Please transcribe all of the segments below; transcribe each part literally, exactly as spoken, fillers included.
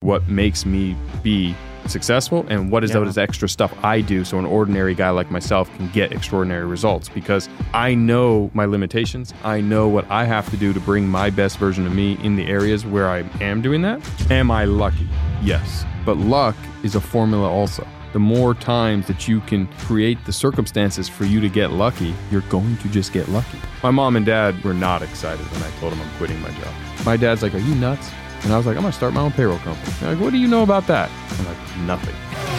what makes me be successful and what is Yeah. those extra stuff I do so an ordinary guy like myself can get extraordinary results, because I know my limitations. I know what I have to do to bring my best version of me in the areas where I am doing that. Am I lucky? Yes. But luck is a formula also. The more times that you can create the circumstances for you to get lucky, you're going to just get lucky. My mom and dad were not excited when I told them I'm quitting my job. My dad's like, "Are you nuts?" And I was like, "I'm going to start my own payroll company." They're like, "What do you know about that?" I'm like, "Nothing."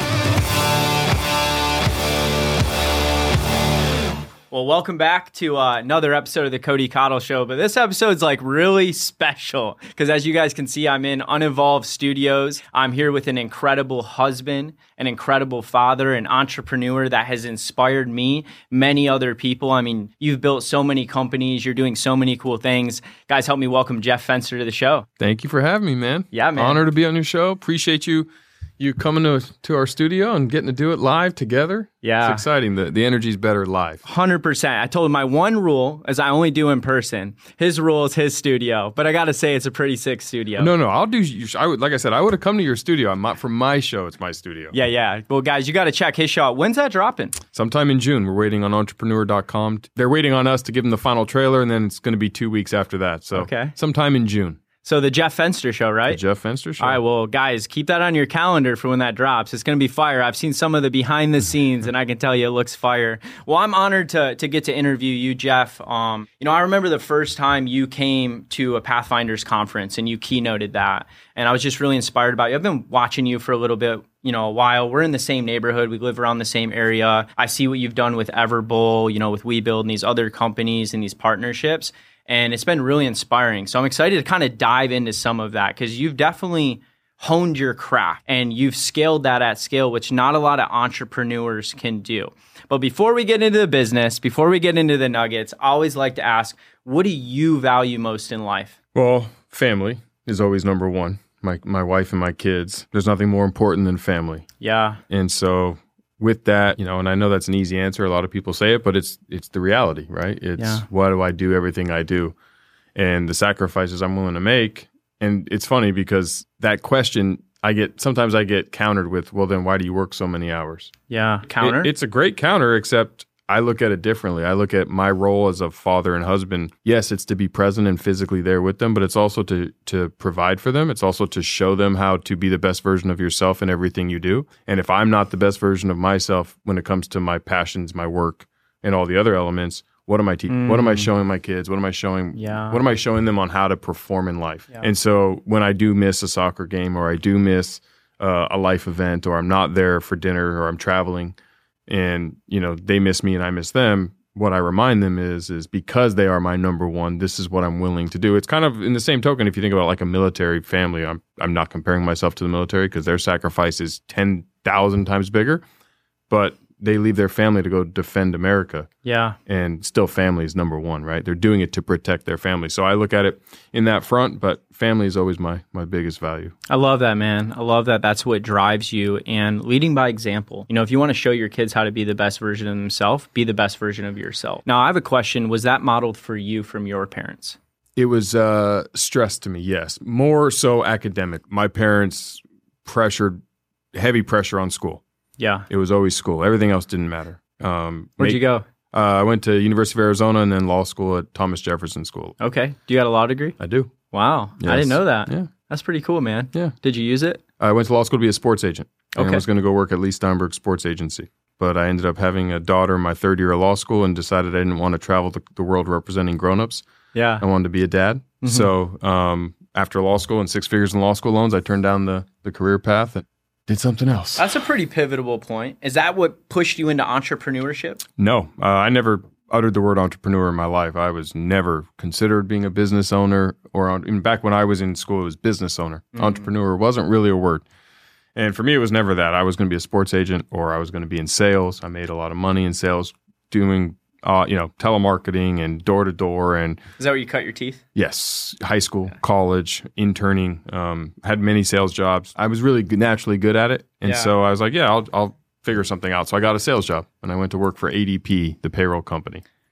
Well, welcome back to uh, another episode of the Cody Cottle Show. But this episode's like really special because, as you guys can see, I'm in Unevolved Studios. I'm here with an incredible husband, an incredible father, an entrepreneur that has inspired me, many other people. I mean, you've built so many companies. You're doing so many cool things. Guys, help me welcome Jeff Fenster to the show. Thank you for having me, man. Yeah, man. Honor to be on your show. Appreciate you you coming to to our studio and getting to do it live together. Yeah. It's exciting. The the energy's better live. one hundred percent. I told him my one rule is I only do in person. His rule is his studio. But I got to say, it's a pretty sick studio. No, no, I'll do. I would, like I said, I would have come to your studio. I'm not for my show. It's my studio. Yeah, yeah. Well, guys, you got to check his show. When's that dropping? Sometime in June. We're waiting on entrepreneur dot com. They're waiting on us to give them the final trailer, and then it's going to be two weeks after that. So Okay. sometime in June. So the Jeff Fenster show, right? The Jeff Fenster show. All right, well, guys, keep that on your calendar for when that drops. It's going to be fire. I've seen some of the behind the scenes, and I can tell you it looks fire. Well, I'm honored to to get to interview you, Jeff. Um, you know, I remember the first time you came to a Pathfinders conference, and you keynoted that, and I was just really inspired about you. I've been watching you for a little bit, you know, a while. We're in the same neighborhood. We live around the same area. I see what you've done with Everbowl, you know, with WeBuild and these other companies and these partnerships. And it's been really inspiring. So I'm excited to kind of dive into some of that because you've definitely honed your craft and you've scaled that at scale, which not a lot of entrepreneurs can do. But before we get into the business, before we get into the nuggets, I always like to ask, what do you value most in life? Well, family is always number one. My my wife and my kids. There's nothing more important than family. Yeah. And so with that, you know, and I know that's an easy answer. A lot of people say it, but it's it's the reality, right? It's Yeah. why do I do everything I do and the sacrifices I'm willing to make. And it's funny because that question, I get sometimes I get countered with, well, then why do you work so many hours? Yeah. Counter? It, it's a great counter, except I look at it differently. I look at my role as a father and husband. Yes, it's to be present and physically there with them, but it's also to to provide for them. It's also to show them how to be the best version of yourself in everything you do. And if I'm not the best version of myself when it comes to my passions, my work, and all the other elements, what am I teaching? Mm. What am I showing my kids? What am I showing? Yeah. What am I showing them on how to perform in life? Yeah. And so when I do miss a soccer game or I do miss uh, a life event or I'm not there for dinner or I'm traveling, and, you know, they miss me and I miss them, what I remind them is, is because they are my number one, this is what I'm willing to do. It's kind of in the same token, if you think about like a military family, I'm I'm not comparing myself to the military because their sacrifice is ten thousand times bigger, but they leave their family to go defend America. Yeah. And still family is number one, right? They're doing it to protect their family. So I look at it in that front, but family is always my my biggest value. I love that, man. I love that that's what drives you and leading by example. You know, if you want to show your kids how to be the best version of themselves, be the best version of yourself. Now, I have a question. Was that modeled for you from your parents? It was uh, stress to me, yes. More so academic. My parents pressured, heavy pressure on school. Yeah. It was always school. Everything else didn't matter. Um, Where'd make- you go? Uh, I went to University of Arizona and then law school at Thomas Jefferson School. Okay. Do you got a law degree? I do. Wow. I Yes. didn't know that. Yeah. That's pretty cool, man. Yeah. Did you use it? I went to law school to be a sports agent. And Okay. I was going to go work at Lee Steinberg Sports Agency. But I ended up having a daughter in my third year of law school and decided I didn't want to travel the, the world representing grown-ups. Yeah. I wanted to be a dad. Mm-hmm. So um, after law school and six figures in law school loans, I turned down the, the career path and did something else. That's a pretty pivotal point. Is that what pushed you into entrepreneurship? No, uh, I never uttered the word entrepreneur in my life. I was never considered being a business owner, or on, even back when I was in school, it was business owner. Mm-hmm. Entrepreneur wasn't really a word. And for me, it was never that. I was going to be a sports agent or I was going to be in sales. I made a lot of money in sales doing, uh, you know, telemarketing and door to door. And Is that where you cut your teeth? yes, high school, yeah. college, interning, um, had many sales jobs. I was really good, naturally good at it. And Yeah. so I was like, yeah, I'll, I'll figure something out. So I got a sales job and I went to work for A D P, the payroll company.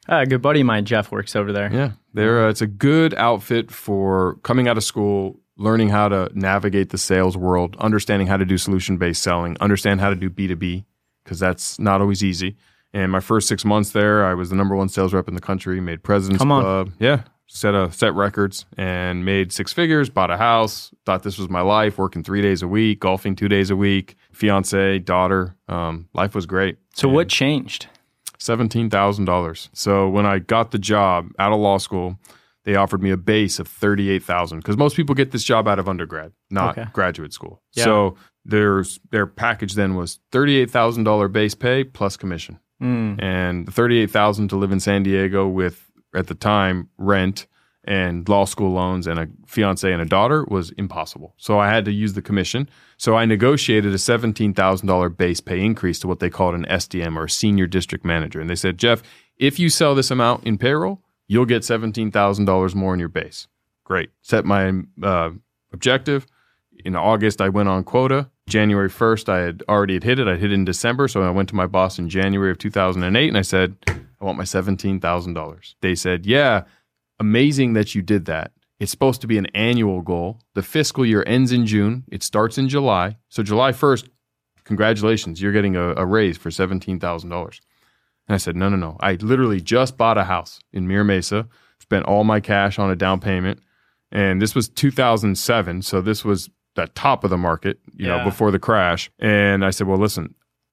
Uh, a good buddy of mine, Jeff, works over there. Yeah, they're uh, it's a good outfit for coming out of school, learning how to navigate the sales world, understanding how to do solution-based selling, understand how to do B two B, because that's not always easy. And my first six months there, I was the number one sales rep in the country, made President's Come on. Club. Yeah, set a, set records and made six figures, bought a house, thought this was my life, working three days a week, golfing two days a week, fiance, daughter. Um, life was great. So And what changed? seventeen thousand dollars. So when I got the job out of law school, they offered me a base of thirty-eight thousand dollars because most people get this job out of undergrad, not Okay. graduate school. Yeah. So there's their package then was thirty-eight thousand dollars base pay plus commission. Mm. And the thirty-eight thousand dollars to live in San Diego with, at the time, rent and law school loans and a fiance and a daughter was impossible. So I had to use the commission. So I negotiated a seventeen thousand dollars base pay increase to what they called an S D M or a senior district manager. And they said, Jeff, if you sell this amount in payroll, you'll get seventeen thousand dollars more in your base. Great. Set my uh, objective. In August, I went on quota. January first, I had already had hit it. I hit it in December. So I went to my boss in January of two thousand eight and I said, I want my seventeen thousand dollars. They said, yeah, amazing that you did that. It's supposed to be an annual goal. The fiscal year ends in June. It starts in July. So July first, congratulations, you're getting a, a raise for seventeen thousand dollars. And I said, no, no, no. I literally just bought a house in Mira Mesa, spent all my cash on a down payment. And this was two thousand seven. So this was the top of the market, you Yeah. know, before the crash. And I said, well, listen,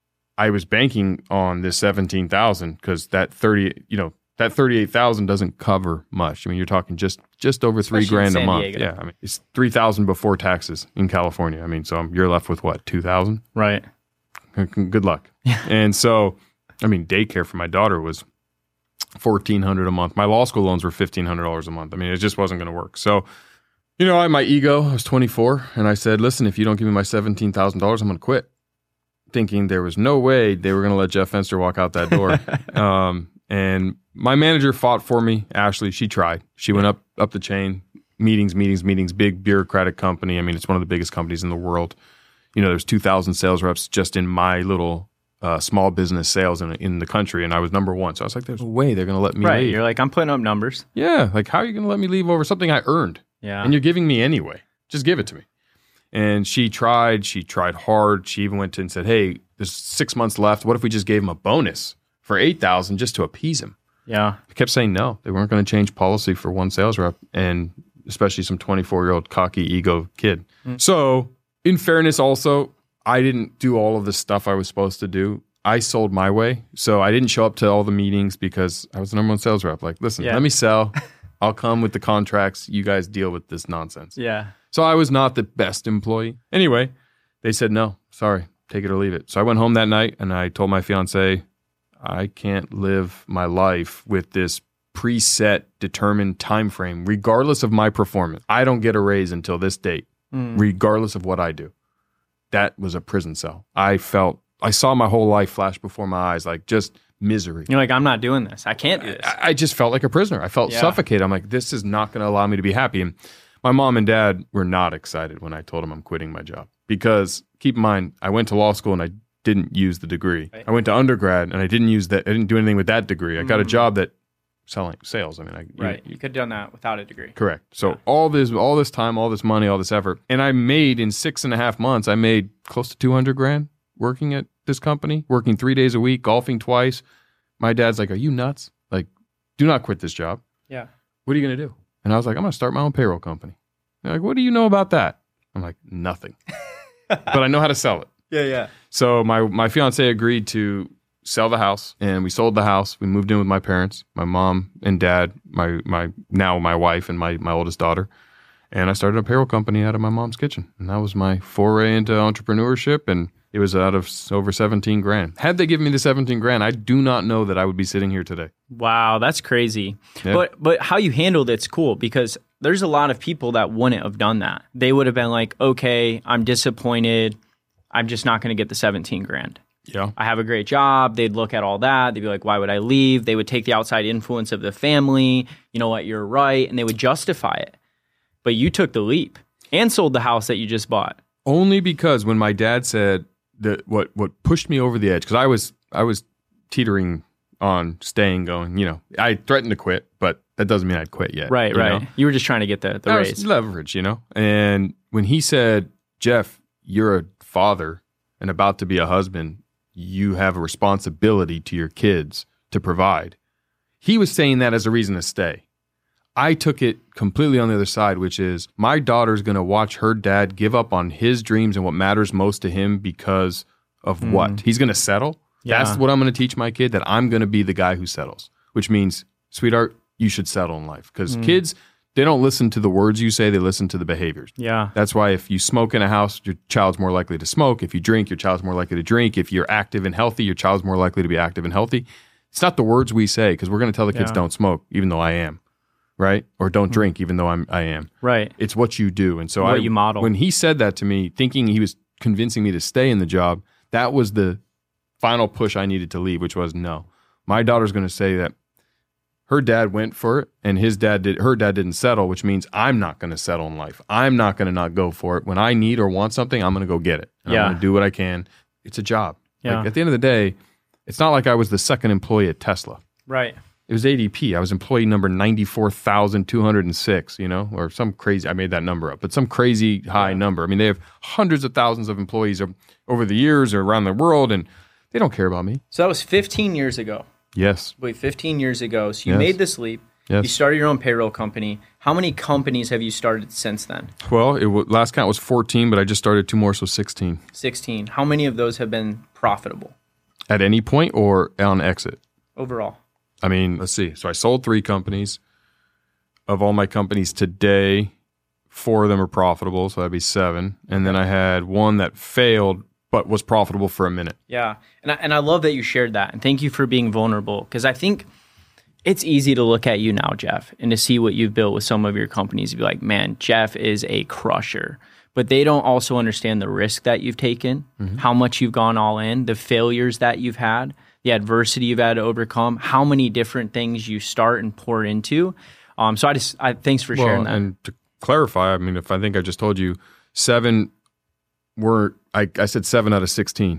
I was banking on this seventeen thousand because that thirty, you know, that thirty-eight thousand doesn't cover much. I mean, you're talking just just over three Especially in grand a San month. Diego. Yeah, I mean, it's three thousand before taxes in California. I mean, so I'm, you're left with what, two thousand? Right. Good luck. And so, I mean, daycare for my daughter was fourteen hundred dollars a month. My law school loans were fifteen hundred dollars a month. I mean, it just wasn't going to work. So, you know, I had my ego. I was twenty-four, and I said, listen, if you don't give me my seventeen thousand dollars, I'm going to quit. Thinking there was no way they were going to let Jeff Fenster walk out that door. um, and my manager fought for me, Ashley. She tried. She went up up the chain, meetings, meetings, meetings, big bureaucratic company. I mean, it's one of the biggest companies in the world. You know, there's two thousand sales reps just in my little uh, small business sales in, in the country, and I was number one. So I was like, there's no way they're going to let me Right. leave. You're like, I'm putting up numbers. Yeah, like, how are you going to let me leave over something I earned? Yeah. And you're giving me anyway. Just give it to me. And she tried. She tried hard. She even went to and said, hey, there's six months left. What if we just gave him a bonus for eight thousand dollars just to appease him? Yeah. I kept saying no. They weren't going to change policy for one sales rep, and especially some twenty-four-year-old cocky ego kid. Mm. So, in fairness, also, I didn't do all of the stuff I was supposed to do. I sold my way. So I didn't show up to all the meetings because I was the number one sales rep. Like, listen, Yeah. let me sell. I'll come with the contracts. You guys deal with this nonsense. Yeah. So I was not the best employee. Anyway, they said, no, sorry, take it or leave it. So I went home that night and I told my fiance, I can't live my life with this preset, determined time frame, regardless of my performance. I don't get a raise until this date, mm. regardless of what I do. That was a prison cell. I felt, I saw my whole life flash before my eyes, like just misery. You're like, I'm not doing this. I can't do this. I, I just felt like a prisoner. I felt Yeah. suffocated. I'm like, this is not going to allow me to be happy. And my mom and dad were not excited when I told them I'm quitting my job because, keep in mind, I went to law school and I didn't use the degree. Right. I went to undergrad and I didn't use that. I didn't do anything with that degree. I got a job that selling sales. I mean, I, Right. You, You could have done that without a degree. correct. So Yeah. all this, all this time, all this money, all this effort, and I made in six and a half months, I made close to two hundred grand working at this company, working three days a week, golfing twice. My dad's like, "Are you nuts? Like, do not quit this job. Yeah. What are you going to do?" And I was like, "I'm going to start my own payroll company." They're like, "What do you know about that?" I'm like, "Nothing, but I know how to sell it." Yeah. Yeah. So my my fiance agreed to sell the house, and we sold the house. We moved in with my parents, my mom and dad, my my now my wife and my my oldest daughter, and I started a payroll company out of my mom's kitchen, and that was my foray into entrepreneurship. And it was out of over seventeen grand. Had they given me the seventeen grand, I do not know that I would be sitting here today. Wow, that's crazy. Yeah. But but how you handled it's cool because there's a lot of people that wouldn't have done that. They would have been like, okay, I'm disappointed. I'm just not going to get the seventeen grand. Yeah. I have a great job. They'd look at all that. They'd be like, why would I leave? They would take the outside influence of the family. You know what? You're right. And they would justify it. But you took the leap and sold the house that you just bought. Only because when my dad said that what what pushed me over the edge, because I was I was teetering on staying going. You know, I threatened to quit, but that doesn't mean I'd quit yet. Right, you right. know? You were just trying to get the, the That raise. was leverage, you know? And when he said, Jeff, you're a father and about to be a husband, you have a responsibility to your kids to provide. He was saying that as a reason to stay. I took it completely on the other side, which is my daughter's going to watch her dad give up on his dreams and what matters most to him because of mm. what? He's going to settle? Yeah. That's what I'm going to teach my kid, that I'm going to be the guy who settles, which means, sweetheart, you should settle in life. Because mm. kids, they don't listen to the words you say, they listen to the behaviors. Yeah. That's why if you smoke in a house, your child's more likely to smoke. If you drink, your child's more likely to drink. If you're active and healthy, your child's more likely to be active and healthy. It's not the words we say, because we're going to tell the kids yeah. don't smoke, even though I am. Right? Or don't drink, even though I'm, I am. Right. It's what you do. And so what I, you model. When he said that to me, thinking he was convincing me to stay in the job, that was the final push I needed to leave, which was no. My daughter's going to say that her dad went for it and his dad did, her dad didn't settle, which means I'm not going to settle in life. I'm not going to not go for it. When I need or want something, I'm going to go get it. And yeah. I'm going to do what I can. It's a job. Yeah. Like, at the end of the day, it's not like I was the second employee at Tesla. Right. It was A D P. I was employee number ninety-four thousand two hundred six, you know, or some crazy, I made that number up, but some crazy high yeah. number. I mean, they have hundreds of thousands of employees over the years or around the world, and they don't care about me. So that was fifteen years ago. Yes. Wait, fifteen years ago. So you yes. made this leap. Yes. You started your own payroll company. How many companies have you started since then? Well, it w- last count was fourteen, but I just started two more, so sixteen. sixteen. How many of those have been profitable? At any point or on exit? Overall. I mean, let's see. So I sold three companies. Of all my companies today, four of them are profitable, so that'd be seven. And then I had one that failed but was profitable for a minute. Yeah, and I, and I love that you shared that. And thank you for being vulnerable, because I think it's easy to look at you now, Jeff, and to see what you've built with some of your companies and be like, man, Jeff is a crusher. But they don't also understand the risk that you've taken, mm-hmm. how much you've gone all in, the failures that you've had, the adversity you've had to overcome, how many different things you start and pour into. Um, so I just, I, thanks for well, sharing that. And to clarify, I mean, if I think I just told you seven were, I, I said seven out of sixteen.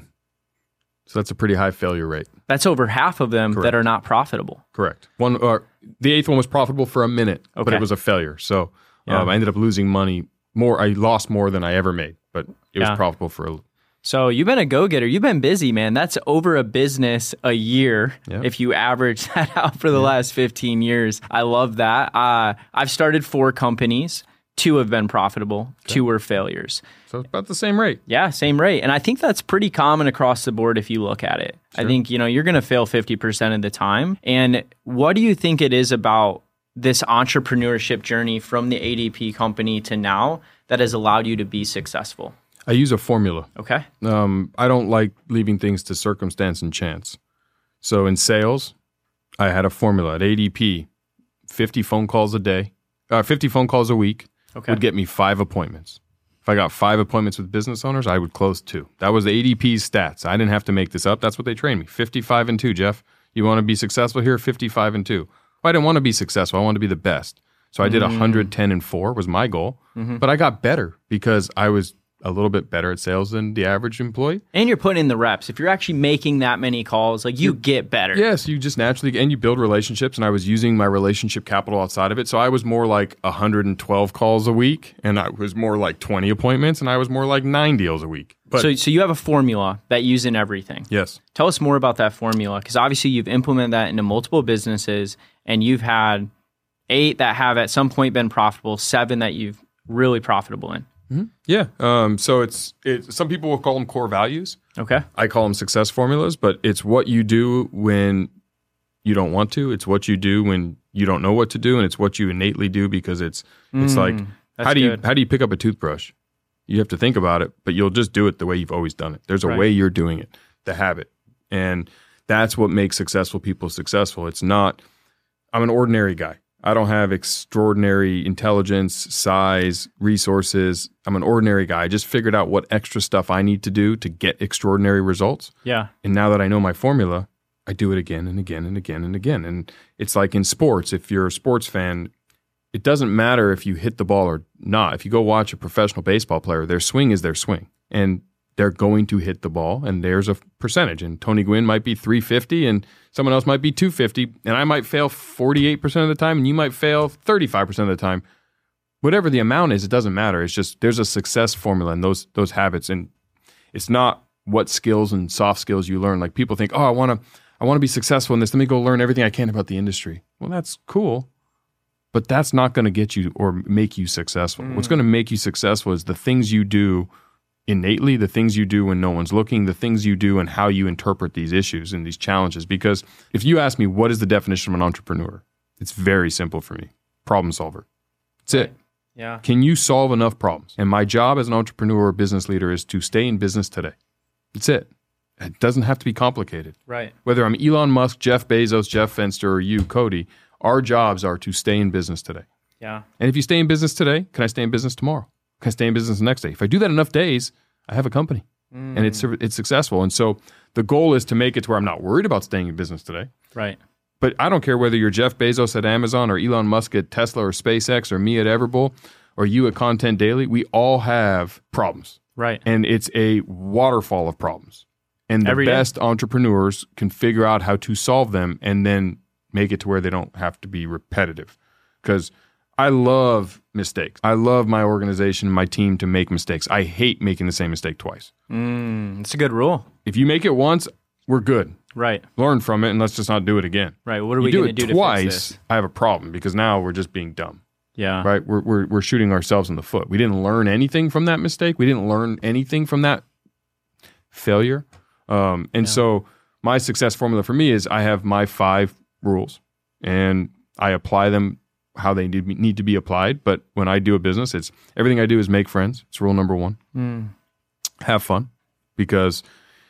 So that's a pretty high failure rate. That's over half of them Correct. That are not profitable. Correct. One, uh, the eighth one was profitable for a minute, okay. but it was a failure. So yeah. um, I ended up losing money more. I lost more than I ever made, but it was yeah. profitable for a So you've been a go-getter. You've been busy, man. That's over a business a year yep. if you average that out for the yep. last fifteen years. I love that. Uh, I've started four companies. Two have been profitable. Okay. Two were failures. So it's about the same rate. Yeah, same rate. And I think that's pretty common across the board if you look at it. Sure. I think, you know, you're going to fail fifty percent of the time. And what do you think it is about this entrepreneurship journey from the A D P company to now that has allowed you to be successful? I use a formula. Okay. Um, I don't like leaving things to circumstance and chance. So in sales, I had a formula. At A D P, fifty phone calls a day, uh, fifty phone calls a week okay. would get me five appointments. If I got five appointments with business owners, I would close two. That was the A D P's stats. I didn't have to make this up. That's what they trained me. fifty-five and two, Jeff. You want to be successful here? fifty-five and two. Well, I didn't want to be successful. I wanted to be the best. So I did mm. one hundred ten and four was my goal. Mm-hmm. But I got better because I was a little bit better at sales than the average employee. And you're putting in the reps. If you're actually making that many calls, like you, you get better. Yes, you just naturally, and you build relationships, and I was using my relationship capital outside of it. So I was more like one hundred twelve calls a week, and I was more like twenty appointments, and I was more like nine deals a week. But, so, so you have a formula that you use in everything. Yes. Tell us more about that formula, because obviously you've implemented that into multiple businesses, and you've had eight that have at some point been profitable, seven that you've really profitable in. Mm-hmm. Yeah. Um, so it's, it's some people will call them core values. Okay. I call them success formulas, but it's what you do when you don't want to. It's what you do when you don't know what to do, and it's what you innately do because it's it's mm, like how do good. you how do you pick up a toothbrush? You have to think about it, but you'll just do it the way you've always done it. There's a right. way you're doing it, the habit, and that's what makes successful people successful. It's not. I'm an ordinary guy. I don't have extraordinary intelligence, size, resources. I'm an ordinary guy. I just figured out what extra stuff I need to do to get extraordinary results. Yeah. And now that I know my formula, I do it again and again and again and again. And it's like in sports, if you're a sports fan, it doesn't matter if you hit the ball or not. If you go watch a professional baseball player, their swing is their swing. And they're going to hit the ball, and there's a percentage. And Tony Gwynn might be three fifty, and someone else might be two fifty, and I might fail forty-eight percent of the time, and you might fail thirty-five percent of the time. Whatever the amount is, it doesn't matter. It's just there's a success formula in those those habits, and it's not what skills and soft skills you learn. Like people think, oh, I want to I want to be successful in this. Let me go learn everything I can about the industry. Well, that's cool, but that's not going to get you or make you successful. Mm. What's going to make you successful is the things you do innately, the things you do when no one's looking, the things you do and how you interpret these issues and these challenges. Because if you ask me, what is the definition of an entrepreneur? It's very simple for me. Problem solver. That's right. it. Yeah. Can you solve enough problems? And my job as an entrepreneur or business leader is to stay in business today. That's it. It doesn't have to be complicated. Right. Whether I'm Elon Musk, Jeff Bezos, Jeff Fenster, or you, Cody, our jobs are to stay in business today. Yeah. And if you stay in business today, can I stay in business tomorrow? Can I stay in business the next day? If I do that enough days, I have a company mm. and it's it's successful. And so the goal is to make it to where I'm not worried about staying in business today. Right. But I don't care whether you're Jeff Bezos at Amazon or Elon Musk at Tesla or SpaceX or me at Everbull or you at Content Daily. We all have problems. Right. And it's a waterfall of problems. And the Every best day. entrepreneurs can figure out how to solve them and then make it to where they don't have to be repetitive. Because I love mistakes. I love my organization and my team to make mistakes. I hate making the same mistake twice. Mm, it's a good rule. If you make it once, we're good. Right. Learn from it and let's just not do it again. Right. What are we going to do to twice, fix this? I have a problem because now we're just being dumb. Yeah. Right? We're, we're, we're shooting ourselves in the foot. We didn't learn anything from that mistake. We didn't learn anything from that failure. Um, and yeah. so my success formula for me is I have my five rules and I apply them how they need, need to be applied. But when I do a business, it's everything I do is make friends. It's rule number one. Mm. Have fun, because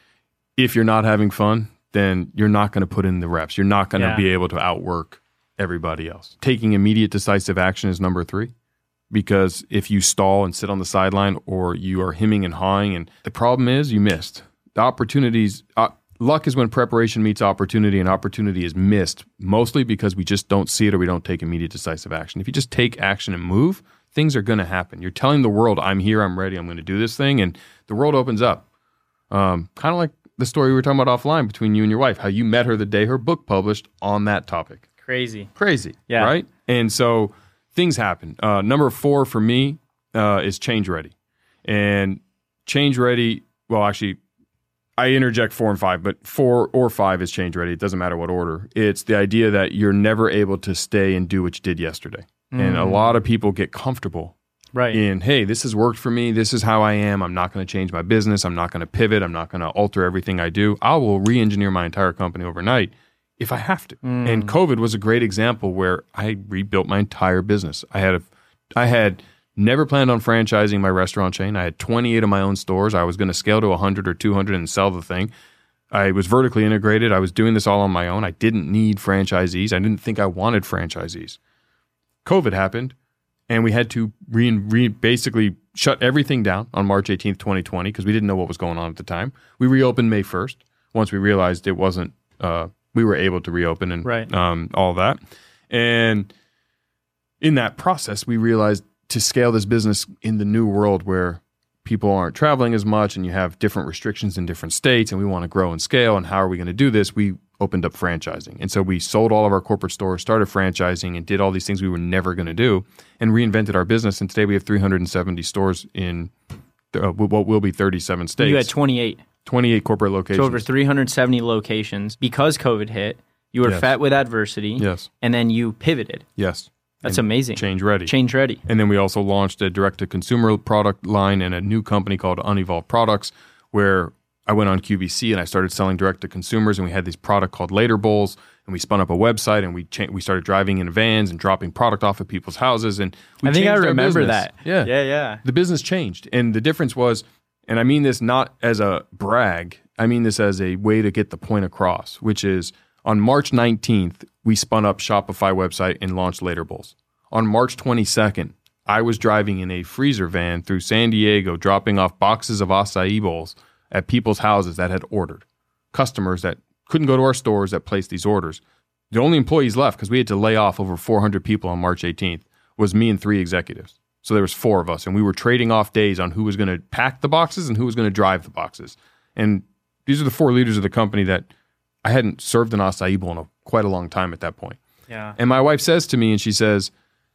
if you're not having fun, then you're not going to put in the reps. You're not going to yeah. be able to outwork everybody else. Taking immediate decisive action is number three, because if you stall and sit on the sideline or you are hemming and hawing, and the problem is you missed. The opportunities, uh, luck is when preparation meets opportunity, and opportunity is missed mostly because we just don't see it or we don't take immediate decisive action. If you just take action and move, things are going to happen. You're telling the world, I'm here, I'm ready, I'm going to do this thing, and the world opens up. Um, kind of like the story we were talking about offline between you and your wife, how you met her the day her book published on that topic. Crazy. Crazy, yeah. right? And so things happen. Uh, number four for me uh, is change ready. And change ready, well, actually, I interject four and five, but four or five is change ready. It doesn't matter what order. It's the idea that you're never able to stay and do what you did yesterday. Mm. And a lot of people get comfortable right. in, hey, this has worked for me. This is how I am. I'm not going to change my business. I'm not going to pivot. I'm not going to alter everything I do. I will re-engineer my entire company overnight if I have to. Mm. And COVID was a great example where I rebuilt my entire business. I had a, I had never planned on franchising my restaurant chain. I had twenty-eight of my own stores. I was going to scale to one hundred or two hundred and sell the thing. I was vertically integrated. I was doing this all on my own. I didn't need franchisees. I didn't think I wanted franchisees. COVID happened, and we had to re, re, basically shut everything down on March eighteenth, twenty twenty, because we didn't know what was going on at the time. We reopened May first once we realized it wasn't, uh, we were able to reopen and right. um, all that. And in that process, we realized to scale this business in the new world where people aren't traveling as much and you have different restrictions in different states and we want to grow and scale, and how are we going to do this? We opened up franchising. And so we sold all of our corporate stores, started franchising, and did all these things we were never going to do, and reinvented our business. And today we have three hundred seventy stores in uh, what will be thirty-seven states. You had twenty-eight. twenty-eight corporate locations. So over three hundred seventy locations. Because COVID hit, you were yes. fat with adversity. Yes. And then you pivoted. Yes. That's and amazing. Change ready. Change ready. And then we also launched a direct-to-consumer product line and a new company called Unevolved Products, where I went on Q V C and I started selling direct to consumers, and we had this product called Later Bowls, and we spun up a website, and we cha- we started driving in vans and dropping product off at people's houses, and we I think I changed our remember business. that. Yeah, yeah, yeah. The business changed, and the difference was, and I mean this not as a brag, I mean this as a way to get the point across, which is on March nineteenth we spun up Shopify website and launched Later Bowls. On March twenty-second, I was driving in a freezer van through San Diego, dropping off boxes of acai bowls at people's houses that had ordered. Customers that couldn't go to our stores that placed these orders. The only employees left, because we had to lay off over four hundred people on March eighteenth, was me and three executives. So there was four of us, and we were trading off days on who was going to pack the boxes and who was going to drive the boxes. And these are the four leaders of the company that I hadn't served an acai bowl in a, quite a long time at that point. Yeah. And my wife says to me, and she says,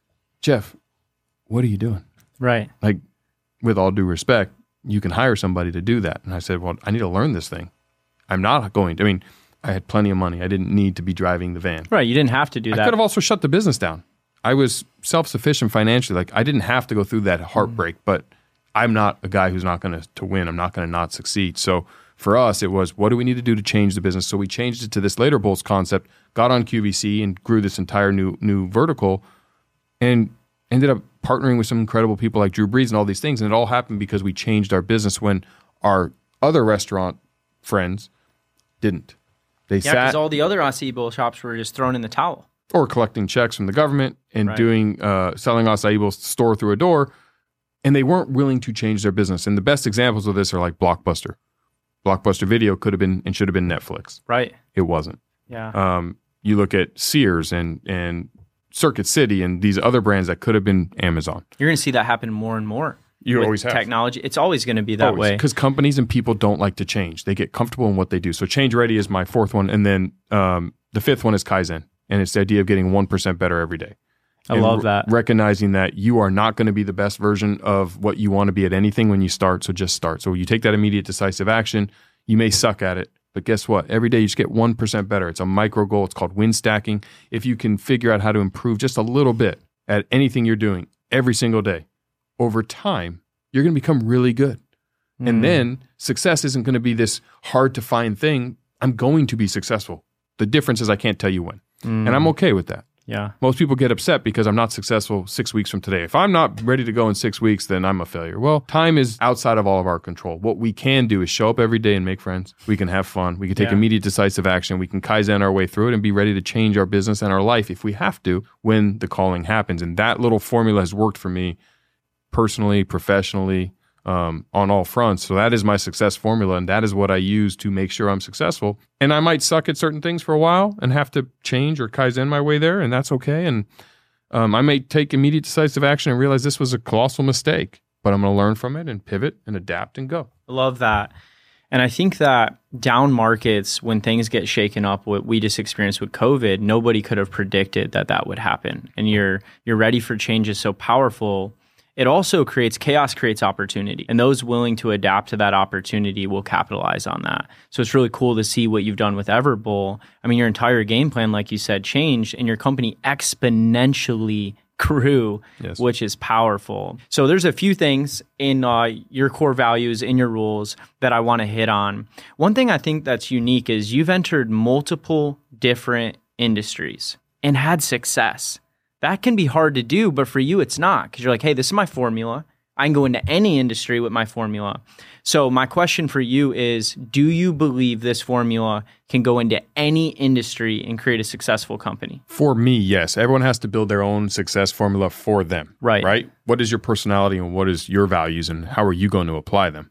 Jeff, what are you doing? Right. Like, with all due respect, you can hire somebody to do that. And I said, well, I need to learn this thing. I'm not going to. I mean, I had plenty of money. I didn't need to be driving the van. Right. You didn't have to do I that. I could have also shut the business down. I was self-sufficient financially. Like, I didn't have to go through that heartbreak, but I'm not a guy who's not going to to win. I'm not going to not succeed. So for us, it was, what do we need to do to change the business? So we changed it to this Later Bowls concept, got on Q V C and grew this entire new new vertical, and ended up partnering with some incredible people like Drew Brees and all these things. And it all happened because we changed our business when our other restaurant friends didn't. They yeah, sat because all the other acai bowl shops were just thrown in the towel. Or collecting checks from the government and Right. doing uh, selling acai bowls store through a door, and they weren't willing to change their business. And the best examples of this are like Blockbuster. Blockbuster Video could have been and should have been Netflix. Right. It wasn't. Yeah. Um, you look at Sears and and Circuit City and these other brands that could have been Amazon. You're going to see that happen more and more. You with always have. technology. It's always going to be that way. Because companies and people don't like to change. They get comfortable in what they do. So Change Ready is my fourth one. And then um, the fifth one is Kaizen. And it's the idea of getting one percent better every day. I And love that. r- recognizing that you are not going to be the best version of what you want to be at anything when you start. So just start. So you take that immediate decisive action. You may suck at it, but guess what? Every day you just get one percent better. It's a micro goal. It's called win stacking. If you can figure out how to improve just a little bit at anything you're doing every single day, over time, you're going to become really good. Mm. And then success isn't going to be this hard to find thing. I'm going to be successful. The difference is I can't tell you when. Mm. And I'm okay with that. Yeah. Most people get upset because I'm not successful six weeks from today. If I'm not ready to go in six weeks, then I'm a failure. Well, time is outside of all of our control. What we can do is show up every day and make friends. We can have fun. We can take Yeah. immediate decisive action. We can Kaizen our way through it and be ready to change our business and our life if we have to when the calling happens. And that little formula has worked for me personally, professionally, um, on all fronts. So that is my success formula, and that is what I use to make sure I'm successful. And I might suck at certain things for a while and have to change or Kaizen my way there, and that's okay. And um, I may take immediate decisive action and realize this was a colossal mistake, but I'm going to learn from it and pivot and adapt and go. Love that. And I think that down markets, when things get shaken up, what we just experienced with COVID, nobody could have predicted that that would happen. And you're you're ready for change is so powerful. It also creates chaos, creates opportunity. And those willing to adapt to that opportunity will capitalize on that. So it's really cool to see what you've done with Everbowl. I mean, your entire game plan, like you said, changed, and your company exponentially grew, Yes. which is powerful. So there's a few things in uh, your core values, in your rules, that I want to hit on. One thing I think that's unique is you've entered multiple different industries and had success. That can be hard to do, but for you, it's not, because you're like, hey, this is my formula. I can go into any industry with my formula. So my question for you is, do you believe this formula can go into any industry and create a successful company? For me, yes. Everyone has to build their own success formula for them. Right. Right? What is your personality and what is your values and how are you going to apply them?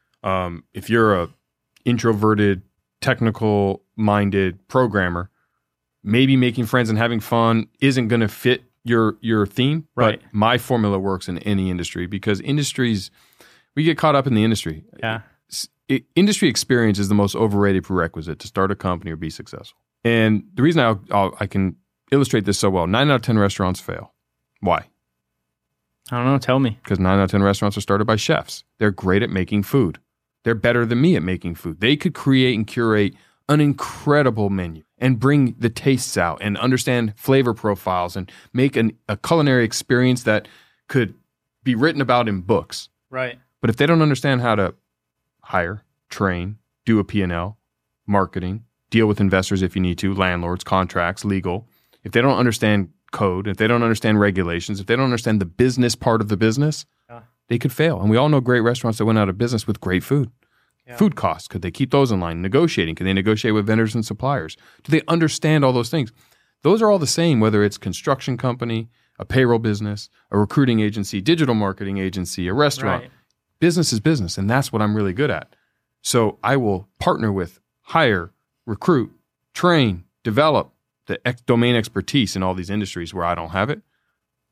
Um, if you're a introverted, technical-minded programmer, maybe making friends and having fun isn't going to fit your your theme. Right. But my formula works in any industry because industries, we get caught up in the industry. Yeah. It, industry experience is the most overrated prerequisite to start a company or be successful. And the reason I'll, I'll, I can illustrate this so well, nine out of ten restaurants fail. Why? I don't know. Tell me. Because nine out of ten restaurants are started by chefs. They're great at making food. They're better than me at making food. They could create and curate an incredible menu and bring the tastes out and understand flavor profiles and make an, a culinary experience that could be written about in books. Right. But if they don't understand how to hire, train, do a P and L, marketing, deal with investors if you need to, landlords, contracts, legal, if they don't understand code, if they don't understand regulations, if they don't understand the business part of the business, Yeah. they could fail. And we all know great restaurants that went out of business with great food. Yeah. Food costs, could they keep those in line? Negotiating, can they negotiate with vendors and suppliers? Do they understand all those things? Those are all the same, whether it's construction company, a payroll business, a recruiting agency, digital marketing agency, a restaurant. Right. Business is business, and that's what I'm really good at. So I will partner with, hire, recruit, train, develop the ex- domain expertise in all these industries where I don't have it.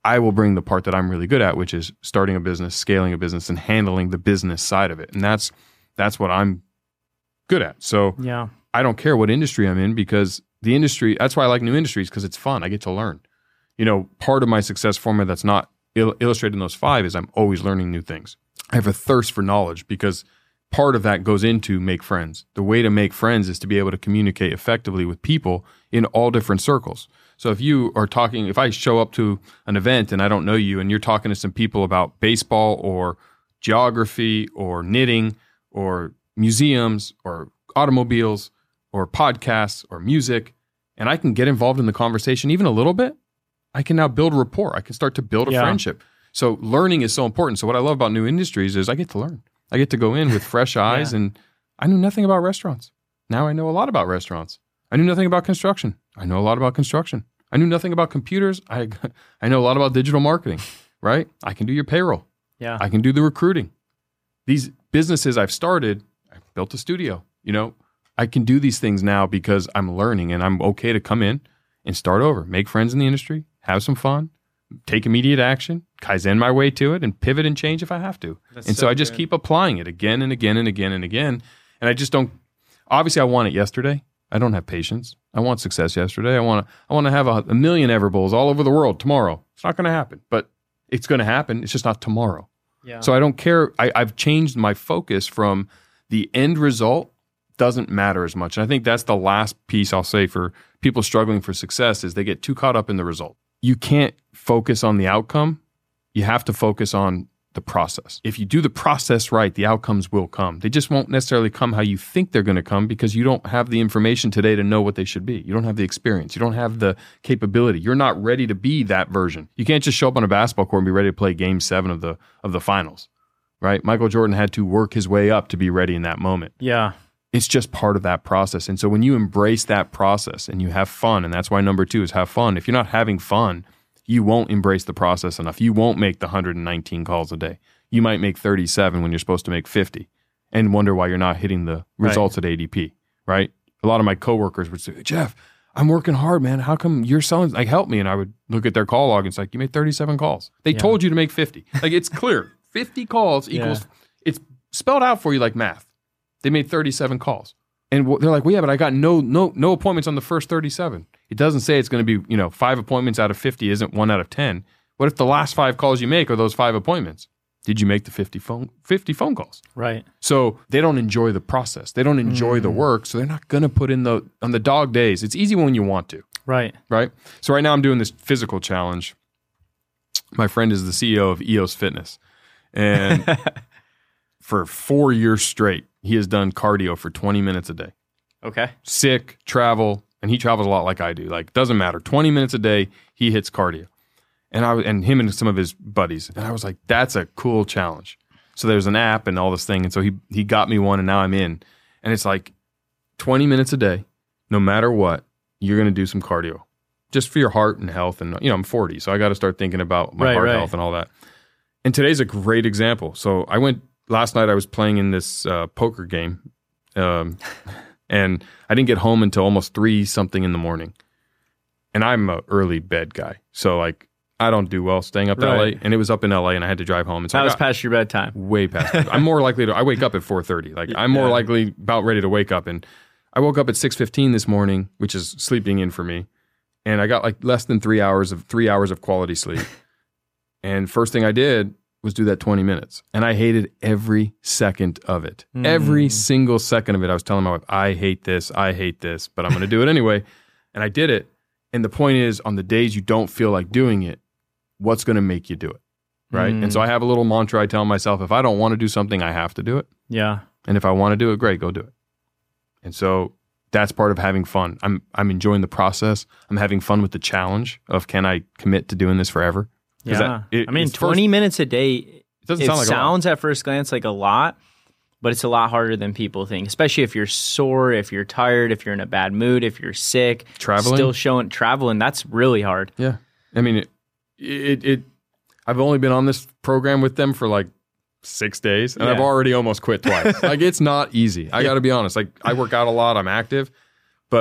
I will bring the part that I'm really good at, which is starting a business, scaling a business, and handling the business side of it. And that's that's what I'm good at. So yeah. I don't care what industry I'm in, because the industry, that's why I like new industries, because it's fun. I get to learn. You know, part of my success formula that's not il- illustrated in those five is I'm always learning new things. I have a thirst for knowledge, because part of that goes into make friends. The way to make friends is to be able to communicate effectively with people in all different circles. So if you are talking, if I show up to an event and I don't know you and you're talking to some people about baseball or geography or knitting or museums or automobiles or podcasts or music, and I can get involved in the conversation even a little bit, I can now build rapport. I can start to build a Yeah. friendship. So learning is so important. So what I love about new industries is I get to learn. I get to go in with fresh eyes, Yeah. and I knew nothing about restaurants. Now I know a lot about restaurants. I knew nothing about construction. I know a lot about construction. I knew nothing about computers. I I know a lot about digital marketing, right? I can do your payroll. Yeah. I can do the recruiting. These businesses I've started, I built a studio. You know, I can do these things now because I'm learning, and I'm okay to come in and start over, make friends in the industry, have some fun, take immediate action, Kaizen my way to it, and pivot and change if I have to. That's and so, so I just good. keep applying it again and again and again and again. And I just don't, obviously I want it yesterday. I don't have patience. I want success yesterday. I want to, I want to have a, a million Everbowls all over the world tomorrow. It's not going to happen, but it's going to happen. It's just not tomorrow. Yeah. So I don't care. I, I've changed my focus from the end result doesn't matter as much. And I think that's the last piece I'll say for people struggling for success is they get too caught up in the result. You can't focus on the outcome. You have to focus on the process. If you do the process right, the outcomes will come. They just won't necessarily come how you think they're going to come because you don't have the information today to know what they should be. You don't have the experience. You don't have the capability. You're not ready to be that version. You can't just show up on a basketball court and be ready to play game seven of the of the finals, right? Michael Jordan had to work his way up to be ready in that moment. Yeah. It's just part of that process. And so when you embrace that process and you have fun, and that's why number two is have fun. If you're not having fun, you won't embrace the process enough. You won't make the one hundred nineteen calls a day. You might make thirty-seven when you're supposed to make fifty and wonder why you're not hitting the results right. at A D P, right? A lot of my coworkers would say, Jeff, I'm working hard, man. How come you're selling? Like, help me. And I would look at their call log and it's like, you made thirty-seven calls. They yeah. told you to make fifty. Like, it's clear. fifty calls equals, yeah. it's spelled out for you like math. They made thirty-seven calls. And they're like, well, yeah, but I got no no no appointments on the first thirty-seven. It doesn't say it's going to be, you know, five appointments out of fifty isn't one out of ten. What if the last five calls you make are those five appointments? Did you make the fifty phone fifty phone calls? Right. So they don't enjoy the process. They don't enjoy mm. the work. So they're not going to put in the, on the dog days. It's easy when you want to. Right. Right. So right now I'm doing this physical challenge. My friend is the C E O of E O S Fitness. And for four years straight, he has done cardio for twenty minutes a day. Okay. Sick, travel, and he travels a lot like I do. Like, doesn't matter. twenty minutes a day, he hits cardio. And I and him and some of his buddies. And I was like, that's a cool challenge. So there's an app and all this thing. And so he he got me one and now I'm in. And it's like twenty minutes a day, no matter what, you're going to do some cardio. Just for your heart and health. And, you know, I'm forty, so I got to start thinking about my right, heart right. health and all that. And today's a great example. So I went, last night I was playing in this uh, poker game. Um And I didn't get home until almost three something in the morning. And I'm an early bed guy. So like, I don't do well staying up that right. late. And it was up in L A and I had to drive home. And so that I was got past your bedtime. Way past. I'm more likely to, I wake up at four thirty. Like I'm more yeah. likely about ready to wake up. And I woke up at six fifteen this morning, which is sleeping in for me. And I got like less than three hours of three hours of quality sleep. And first thing I did was do that twenty minutes. And I hated every second of it. Mm. Every single second of it. I was telling my wife, I hate this, I hate this, but I'm going to do it anyway. And I did it. And the point is, on the days you don't feel like doing it, what's going to make you do it, right? Mm. And so I have a little mantra I tell myself, if I don't want to do something, I have to do it. Yeah. And if I want to do it, great, go do it. And so that's part of having fun. I'm I'm enjoying the process. I'm having fun with the challenge of, can I commit to doing this forever? Yeah, that, it, I mean, twenty first, minutes a day, it, doesn't it sound like sounds a lot. At first glance like a lot, but it's a lot harder than people think, especially if you're sore, if you're tired, if you're in a bad mood, if you're sick. Traveling? Still showing, traveling, that's really hard. Yeah. I mean, it, it, it I've only been on this program with them for like six days, and yeah. I've already almost quit twice. Like, it's not easy. I got to be honest. Like, I work out a lot, I'm active, but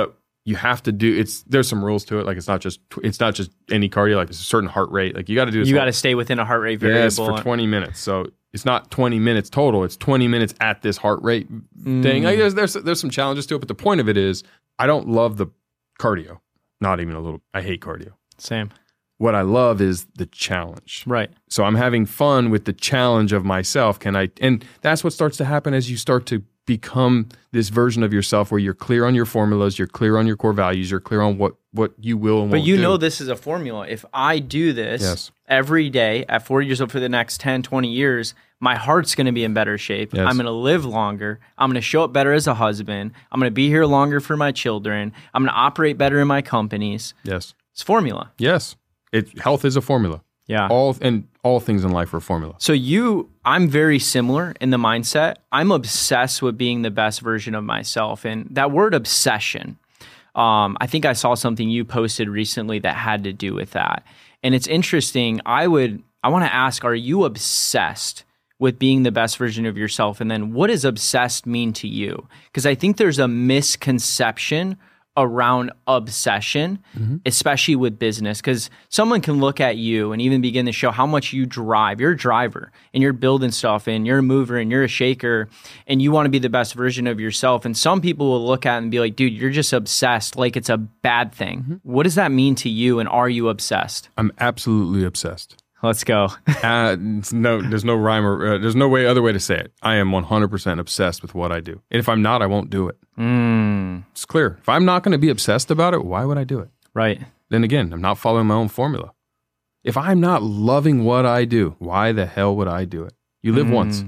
you have to do it's there's some rules to it. Like it's not just it's not just any cardio. Like it's a certain heart rate. Like you got to do this. You got to stay within a heart rate variable. Yes, for twenty minutes. So it's not twenty minutes total. It's twenty minutes at this heart rate mm. thing. Like there's, there's there's some challenges to it, but the point of it is I don't love the cardio. Not even a little. I hate cardio. Same. What I love is the challenge. Right. So I'm having fun with the challenge of myself. Can I? And that's what starts to happen as you start to become this version of yourself where you're clear on your formulas, you're clear on your core values, you're clear on what, what you will and but won't you do. know this is a formula. If I do this yes. every day at forty years old for the next ten, twenty years, my heart's going to be in better shape. Yes. I'm going to live longer. I'm going to show up better as a husband. I'm going to be here longer for my children. I'm going to operate better in my companies. Yes. It's formula. Yes. It, health is a formula. Yeah. All and all things in life are a formula. So you, I'm very similar in the mindset. I'm obsessed with being the best version of myself. And that word obsession, um, I think I saw something you posted recently that had to do with that. And it's interesting. I would, I want to ask, are you obsessed with being the best version of yourself? And then what does obsessed mean to you? Because I think there's a misconception around obsession, mm-hmm. especially with business, because someone can look at you and even begin to show how much you drive. You're a driver and you're building stuff and you're a mover and you're a shaker and you want to be the best version of yourself. And some people will look at it and be like, dude, you're just obsessed, like it's a bad thing. Mm-hmm. What does that mean to you, and are you obsessed? I'm absolutely obsessed. Let's go. uh, no, there's no rhyme or uh, there's no way other way to say it. I am one hundred percent obsessed with what I do. And if I'm not, I won't do it. Mm. It's clear. If I'm not going to be obsessed about it, why would I do it? Right. Then again, I'm not following my own formula. If I'm not loving what I do, why the hell would I do it? You live mm. once.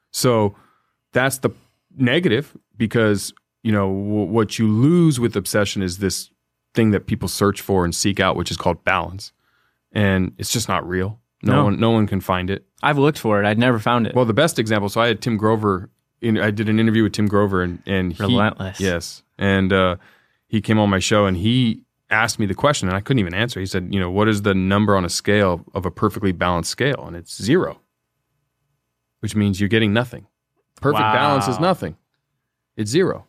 So that's the negative, because, you know, w- what you lose with obsession is this thing that people search for and seek out, which is called balance. And it's just not real. No, no one no one can find it. I've looked for it. I'd never found it. Well, the best example, so I had Tim Grover, in, I did an interview with Tim Grover, and, and he... Relentless. Yes. And uh, he came on my show, and he asked me the question, and I couldn't even answer. He said, you know, what is the number on a scale of a perfectly balanced scale? And it's zero, which means you're getting nothing. Perfect wow. balance is nothing. It's zero.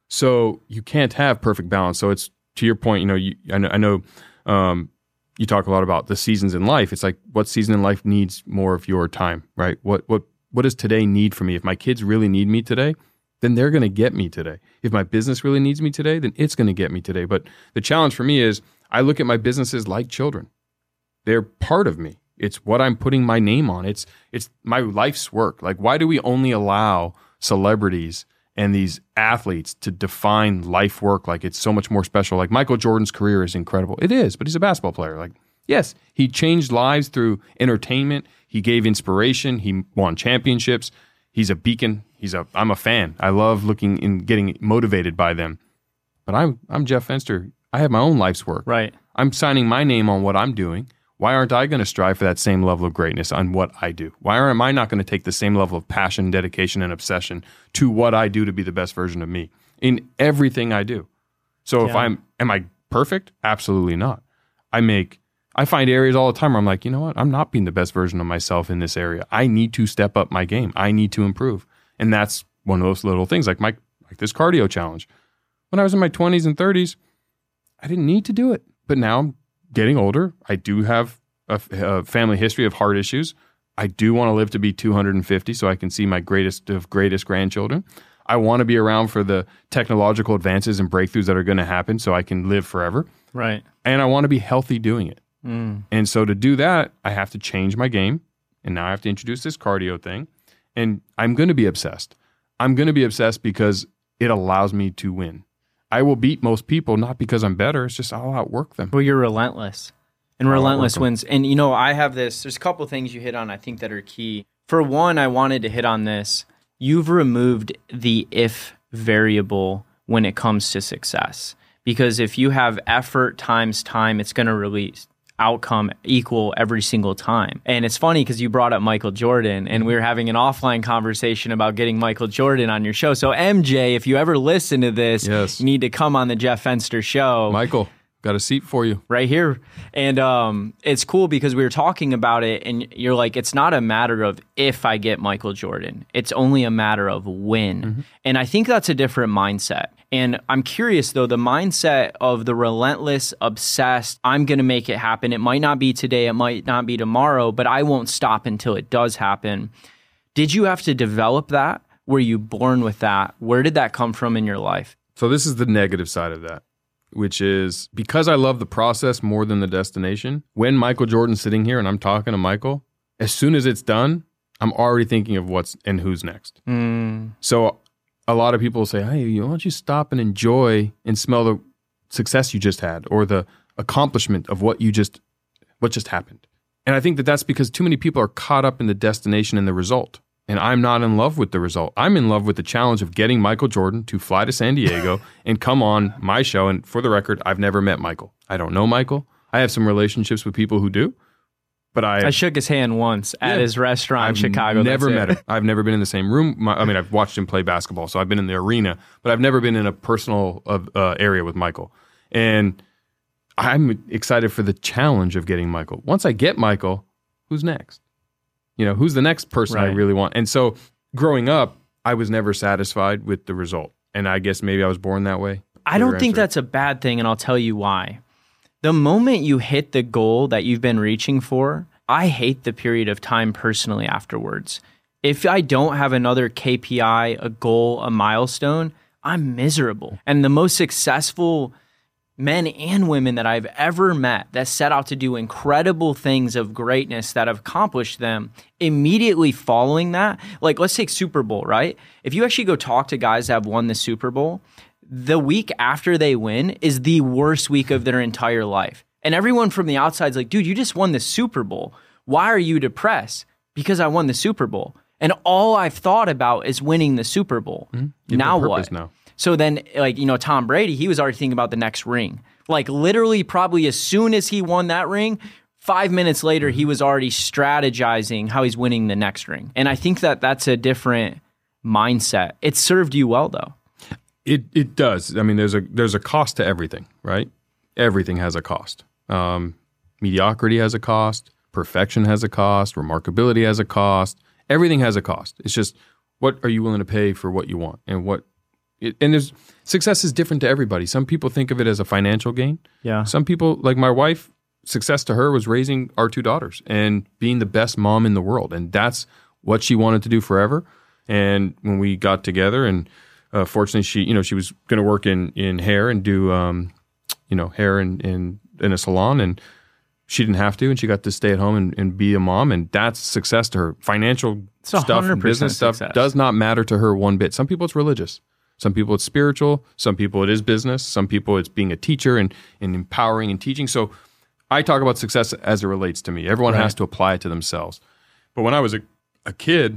So you can't have perfect balance. So it's, to your point, you know, you, I know... I know um, you talk a lot about the seasons in life. It's like, what season in life needs more of your time, right? What what what does today need from me? If my kids really need me today, then they're going to get me today. If my business really needs me today, then it's going to get me today. But the challenge for me is I look at my businesses like children. They're part of me. It's what I'm putting my name on. It's it's my life's work. Like, why do we only allow celebrities and these athletes to define life work like it's so much more special? Like Michael Jordan's career is incredible. It is, but he's a basketball player. Like, yes, he changed lives through entertainment. He gave inspiration. He won championships. He's a beacon. He's a, I'm a fan. I love looking and getting motivated by them. But I'm, I'm Jeff Fenster. I have my own life's work. Right. I'm signing my name on what I'm doing. Why aren't I going to strive for that same level of greatness on what I do? Why am I not going to take the same level of passion, dedication, and obsession to what I do to be the best version of me in everything I do? So yeah. if I'm, am I perfect? Absolutely not. I make, I find areas all the time where I'm like, you know what? I'm not being the best version of myself in this area. I need to step up my game. I need to improve. And that's one of those little things, like my, like this cardio challenge. When I was in my twenties and thirties, I didn't need to do it. But now I'm getting older. I do have a, a family history of heart issues. I do want to live to be two hundred fifty so I can see my greatest of greatest grandchildren. I want to be around for the technological advances and breakthroughs that are going to happen so I can live forever. Right. And I want to be healthy doing it. Mm. And so to do that, I have to change my game. And now I have to introduce this cardio thing. And I'm going to be obsessed. I'm going to be obsessed because it allows me to win. I will beat most people, not because I'm better. It's just I'll outwork them. Well, you're relentless. And I'll relentless outwork wins. And, you know, I have this, there's a couple things you hit on I think that are key. For one, I wanted to hit on this. You've removed the if variable when it comes to success. Because if you have effort times time, it's going to release outcome equal every single time. And it's funny because you brought up Michael Jordan, and we were having an offline conversation about getting Michael Jordan on your show. So M J, if you ever listen to this, yes. you need to come on the Jeff Fenster show. Michael, Got a seat for you. Right here. And um, it's cool because we were talking about it and you're like, it's not a matter of if I get Michael Jordan. It's only a matter of when. Mm-hmm. And I think that's a different mindset. And I'm curious, though, the mindset of the relentless, obsessed, I'm going to make it happen. It might not be today, it might not be tomorrow, but I won't stop until it does happen. Did you have to develop that? Were you born with that? Where did that come from in your life? So this is the negative side of that, which is because I love the process more than the destination. When Michael Jordan's sitting here and I'm talking to Michael, as soon as it's done, I'm already thinking of what's and who's next. Mm. So a lot of people say, hey, why don't you stop and enjoy and smell the success you just had or the accomplishment of what you just, what just happened. And I think that that's because too many people are caught up in the destination and the result. And I'm not in love with the result. I'm in love with the challenge of getting Michael Jordan to fly to San Diego and come on my show. And for the record, I've never met Michael. I don't know Michael. I have some relationships with people who do. But I, I shook his hand once at yeah, his restaurant I've in Chicago. Never met him. I've never been in the same room. My, I mean, I've watched him play basketball, so I've been in the arena, but I've never been in a personal uh, area with Michael. And I'm excited for the challenge of getting Michael. Once I get Michael, who's next? You know, who's the next person right. I really want? And so growing up, I was never satisfied with the result. And I guess maybe I was born that way. I don't think that's a bad thing, and I'll tell you why. The moment you hit the goal that you've been reaching for, I hate the period of time personally afterwards. If I don't have another K P I, a goal, a milestone, I'm miserable. And the most successful men and women that I've ever met that set out to do incredible things of greatness that have accomplished them, immediately following that, like let's take Super Bowl, right? If you actually go talk to guys that have won the Super Bowl, the week after they win is the worst week of their entire life. And everyone from the outside is like, dude, you just won the Super Bowl. Why are you depressed? Because I won the Super Bowl. And all I've thought about is winning the Super Bowl. Mm-hmm. Now what? Now. So then, like, you know, Tom Brady, he was already thinking about the next ring. Like, literally, probably as soon as he won that ring, five minutes later, he was already strategizing how he's winning the next ring. And I think that that's a different mindset. It served you well, though. It it does. I mean, there's a there's a cost to everything, right? Everything has a cost. Um, mediocrity has a cost. Perfection has a cost. Remarkability has a cost. Everything has a cost. It's just, what are you willing to pay for what you want? And what, it, and there's, success is different to everybody. Some people think of it as a financial gain. Yeah. Some people, like my wife, success to her was raising our two daughters and being the best mom in the world. And that's what she wanted to do forever. And when we got together, and uh, fortunately she, you know, she was going to work in, in hair and do, um, you know, hair in, in, in a salon, and she didn't have to, and she got to stay at home and, and be a mom, and that's success to her. Financial stuff, business stuff success. Does not matter to her one bit. Some people it's religious. Some people it's spiritual. Some people it is business. Some people it's being a teacher and, and empowering and teaching. So I talk about success as it relates to me. Everyone right. has to apply it to themselves. But when I was a, a kid,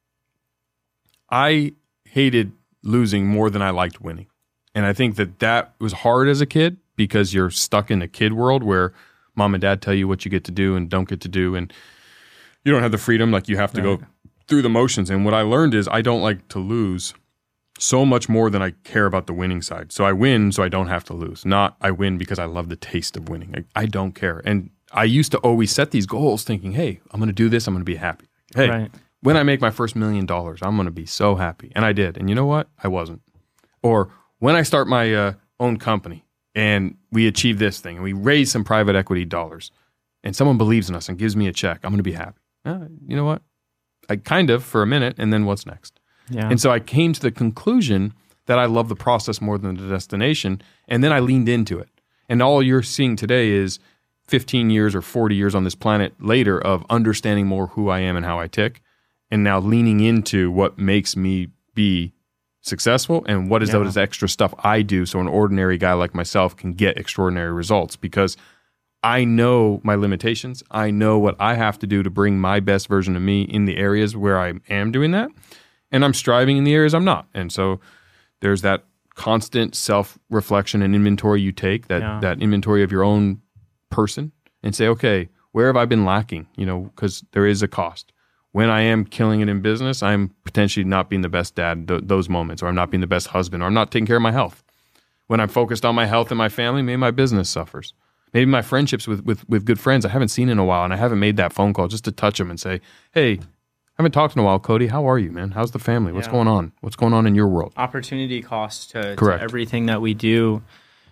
I hated losing more than I liked winning. And I think that that was hard as a kid because you're stuck in a kid world where mom and dad tell you what you get to do and don't get to do, and you don't have the freedom. Like, you have to right. go through the motions. And what I learned is I don't like to lose so much more than I care about the winning side. So I win so I don't have to lose. Not I win because I love the taste of winning. I, I don't care. And I used to always set these goals thinking, hey, I'm going to do this. I'm going to be happy. Hey, right. when I make my first million dollars, I'm going to be so happy. And I did. And you know what? I wasn't. Or when I start my uh, own company, and we achieve this thing, and we raise some private equity dollars, and someone believes in us and gives me a check, I'm going to be happy. Uh, you know what? I kind of for a minute, and then what's next? Yeah. And so I came to the conclusion that I love the process more than the destination, and then I leaned into it. And all you're seeing today is fifteen years or forty years on this planet later of understanding more who I am and how I tick, and now leaning into what makes me be successful and what is yeah. those extra stuff I do so an ordinary guy like myself can get extraordinary results, because I know my limitations. I know what I have to do to bring my best version of me in the areas where I am doing that, and I'm striving in the areas I'm not. And so there's that constant self-reflection and inventory you take, that yeah. that inventory of your own person, and say, okay, where have I been lacking? You know, because there is a cost. When I am killing it in business, I'm potentially not being the best dad th- those moments, or I'm not being the best husband, or I'm not taking care of my health. When I'm focused on my health and my family, maybe my business suffers. Maybe my friendships with, with, with good friends I haven't seen in a while, and I haven't made that phone call just to touch them and say, hey, I haven't talked in a while, Cody. How are you, man? How's the family? What's Yeah. going on? What's going on in your world? Opportunity cost to, to Correct. everything that we do.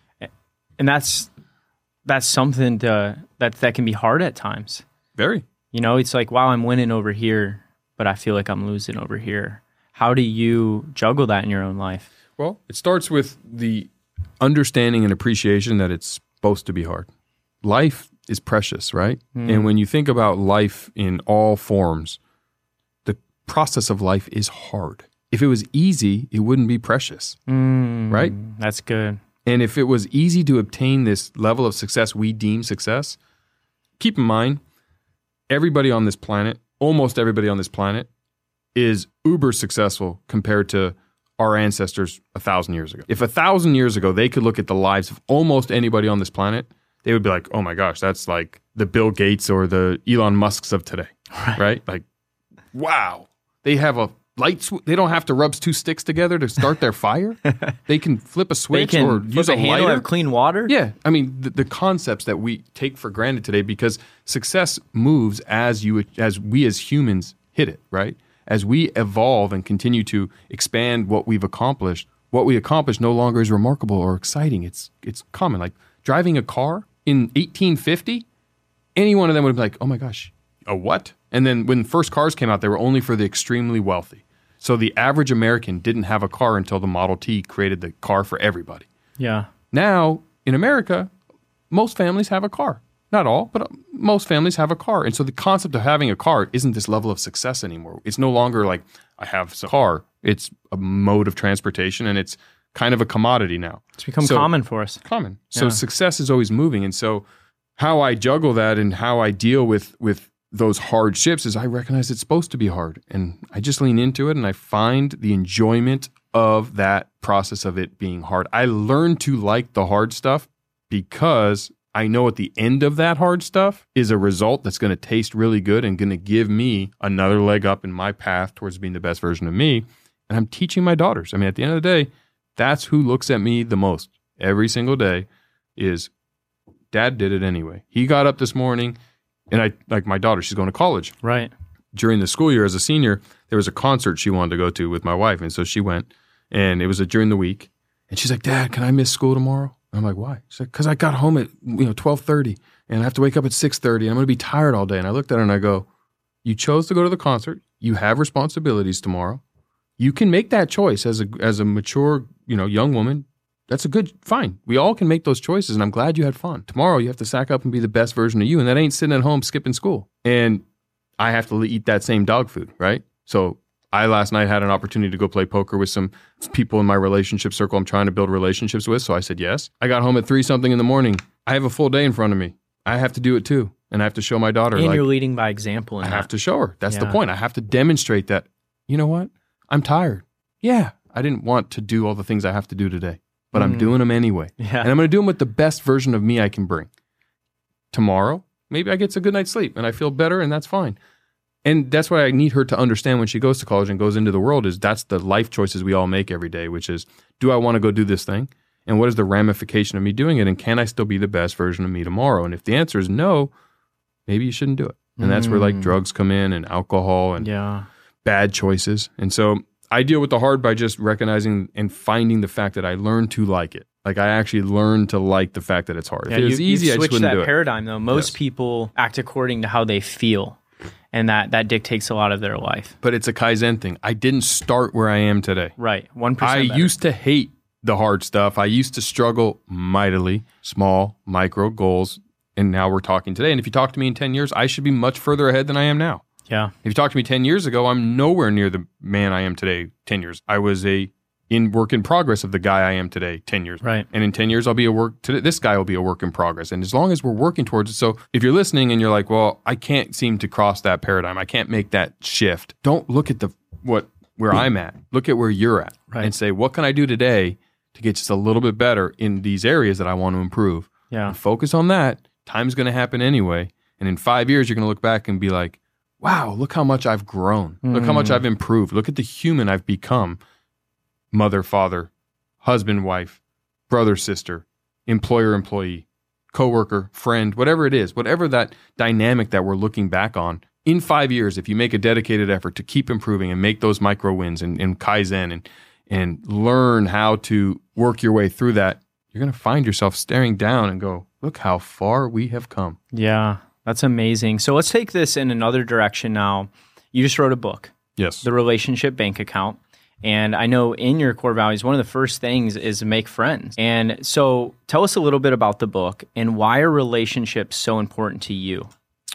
And that's that's something to, that, that can be hard at times. Very. You know, it's like, wow, I'm winning over here, but I feel like I'm losing over here. How do you juggle that in your own life? Well, it starts with the understanding and appreciation that it's supposed to be hard. Life is precious, right? Mm. And when you think about life in all forms, the process of life is hard. If it was easy, it wouldn't be precious, mm, right? That's good. And if it was easy to obtain this level of success we deem success, keep in mind, everybody on this planet, almost everybody on this planet, is uber successful compared to our ancestors a thousand years ago. If a thousand years ago they could look at the lives of almost anybody on this planet, they would be like, oh my gosh, that's like the Bill Gates or the Elon Musks of today, right? right? Like, wow, they have a light sw- They don't have to rub two sticks together to start their fire. They can flip a switch they can or flip use a, a handle lighter. of clean water. Yeah, I mean the, the concepts that we take for granted today, because success moves as you as we as humans hit it, right? As we evolve and continue to expand what we've accomplished, what we accomplish no longer is remarkable or exciting. It's it's common. Like driving a car in eighteen fifty, any one of them would be like, oh my gosh, a what? And then when first cars came out, they were only for the extremely wealthy. So the average American didn't have a car until the Model T created the car for everybody. Yeah. Now, in America, most families have a car. Not all, but most families have a car. And so the concept of having a car isn't this level of success anymore. It's no longer like, I have a car. It's a mode of transportation, and it's kind of a commodity now. It's become so, common for us. Common. So Yeah. success is always moving. And so how I juggle that and how I deal with, with those hardships is I recognize it's supposed to be hard. And I just lean into it, and I find the enjoyment of that process of it being hard. I learn to like the hard stuff because I know at the end of that hard stuff is a result that's going to taste really good and going to give me another leg up in my path towards being the best version of me. And I'm teaching my daughters. I mean, at the end of the day, that's who looks at me the most every single day is, Dad did it anyway. He got up this morning, and I, like my daughter, she's going to college. Right. During the school year as a senior, there was a concert she wanted to go to with my wife. And so she went, and it was a, during the week. And she's like, Dad, can I miss school tomorrow? I'm like, why? She's like, because I got home at you know twelve thirty, and I have to wake up at six thirty, and I'm going to be tired all day. And I looked at her and I go, you chose to go to the concert. You have responsibilities tomorrow. You can make that choice as a as a mature you know young woman. That's a good, fine. We all can make those choices, and I'm glad you had fun. Tomorrow you have to sack up and be the best version of you, and that ain't sitting at home skipping school. And I have to eat that same dog food, right? So I last night had an opportunity to go play poker with some people in my relationship circle I'm trying to build relationships with. So I said yes. I got home at three something in the morning. I have a full day in front of me. I have to do it too. And I have to show my daughter. And like, you're leading by example. In I that. have to show her. That's Yeah. the point. I have to demonstrate that, you know what? I'm tired. Yeah. I didn't want to do all the things I have to do today, but mm. I'm doing them anyway. Yeah. And I'm going to do them with the best version of me I can bring. Tomorrow, maybe I get a good night's sleep and I feel better, and that's fine. And that's why I need her to understand when she goes to college and goes into the world is that's the life choices we all make every day, which is, do I want to go do this thing? And what is the ramification of me doing it? And can I still be the best version of me tomorrow? And if the answer is no, maybe you shouldn't do it. And that's where like Mm. drugs come in and alcohol and Yeah. bad choices. And so I deal with the hard by just recognizing and finding the fact that I learned to like it. Like I actually learned to like the fact that it's hard. Yeah, if it was you, easy, you I just switched wouldn't that do it. paradigm though. Most Yes. people act according to how they feel, and that that dictates a lot of their life. But it's a Kaizen thing. I didn't start where I am today. Right. One I percent. used to hate the hard stuff. I used to struggle mightily, small, micro goals. And now we're talking today. And if you talk to me in ten years, I should be much further ahead than I am now. Yeah. If you talked to me ten years ago, I'm nowhere near the man I am today ten years. I was a in work in progress of the guy I am today ten years. Right. And in ten years, I'll be a work, today, this guy will be a work in progress. And as long as we're working towards it. So if you're listening and you're like, well, I can't seem to cross that paradigm. I can't make that shift. Don't look at the what where I'm at. Look at where you're at. Right. And say, what can I do today to get just a little bit better in these areas that I want to improve? Yeah. And focus on that. Time's going to happen anyway. And in five years, you're going to look back and be like, wow, look how much I've grown. Look how much I've improved. Look at the human I've become. Mother, father, husband, wife, brother, sister, employer, employee, coworker, friend, whatever it is, whatever that dynamic that we're looking back on, in five years, if you make a dedicated effort to keep improving and make those micro wins and, and Kaizen and, and learn how to work your way through that, you're going to find yourself staring down and go, look how far we have come. Yeah, that's amazing. So let's take this in another direction now. You just wrote a book. Yes. The Relationship Bank Account. And I know in your core values, one of the first things is make friends. And so tell us a little bit about the book and why are relationships so important to you?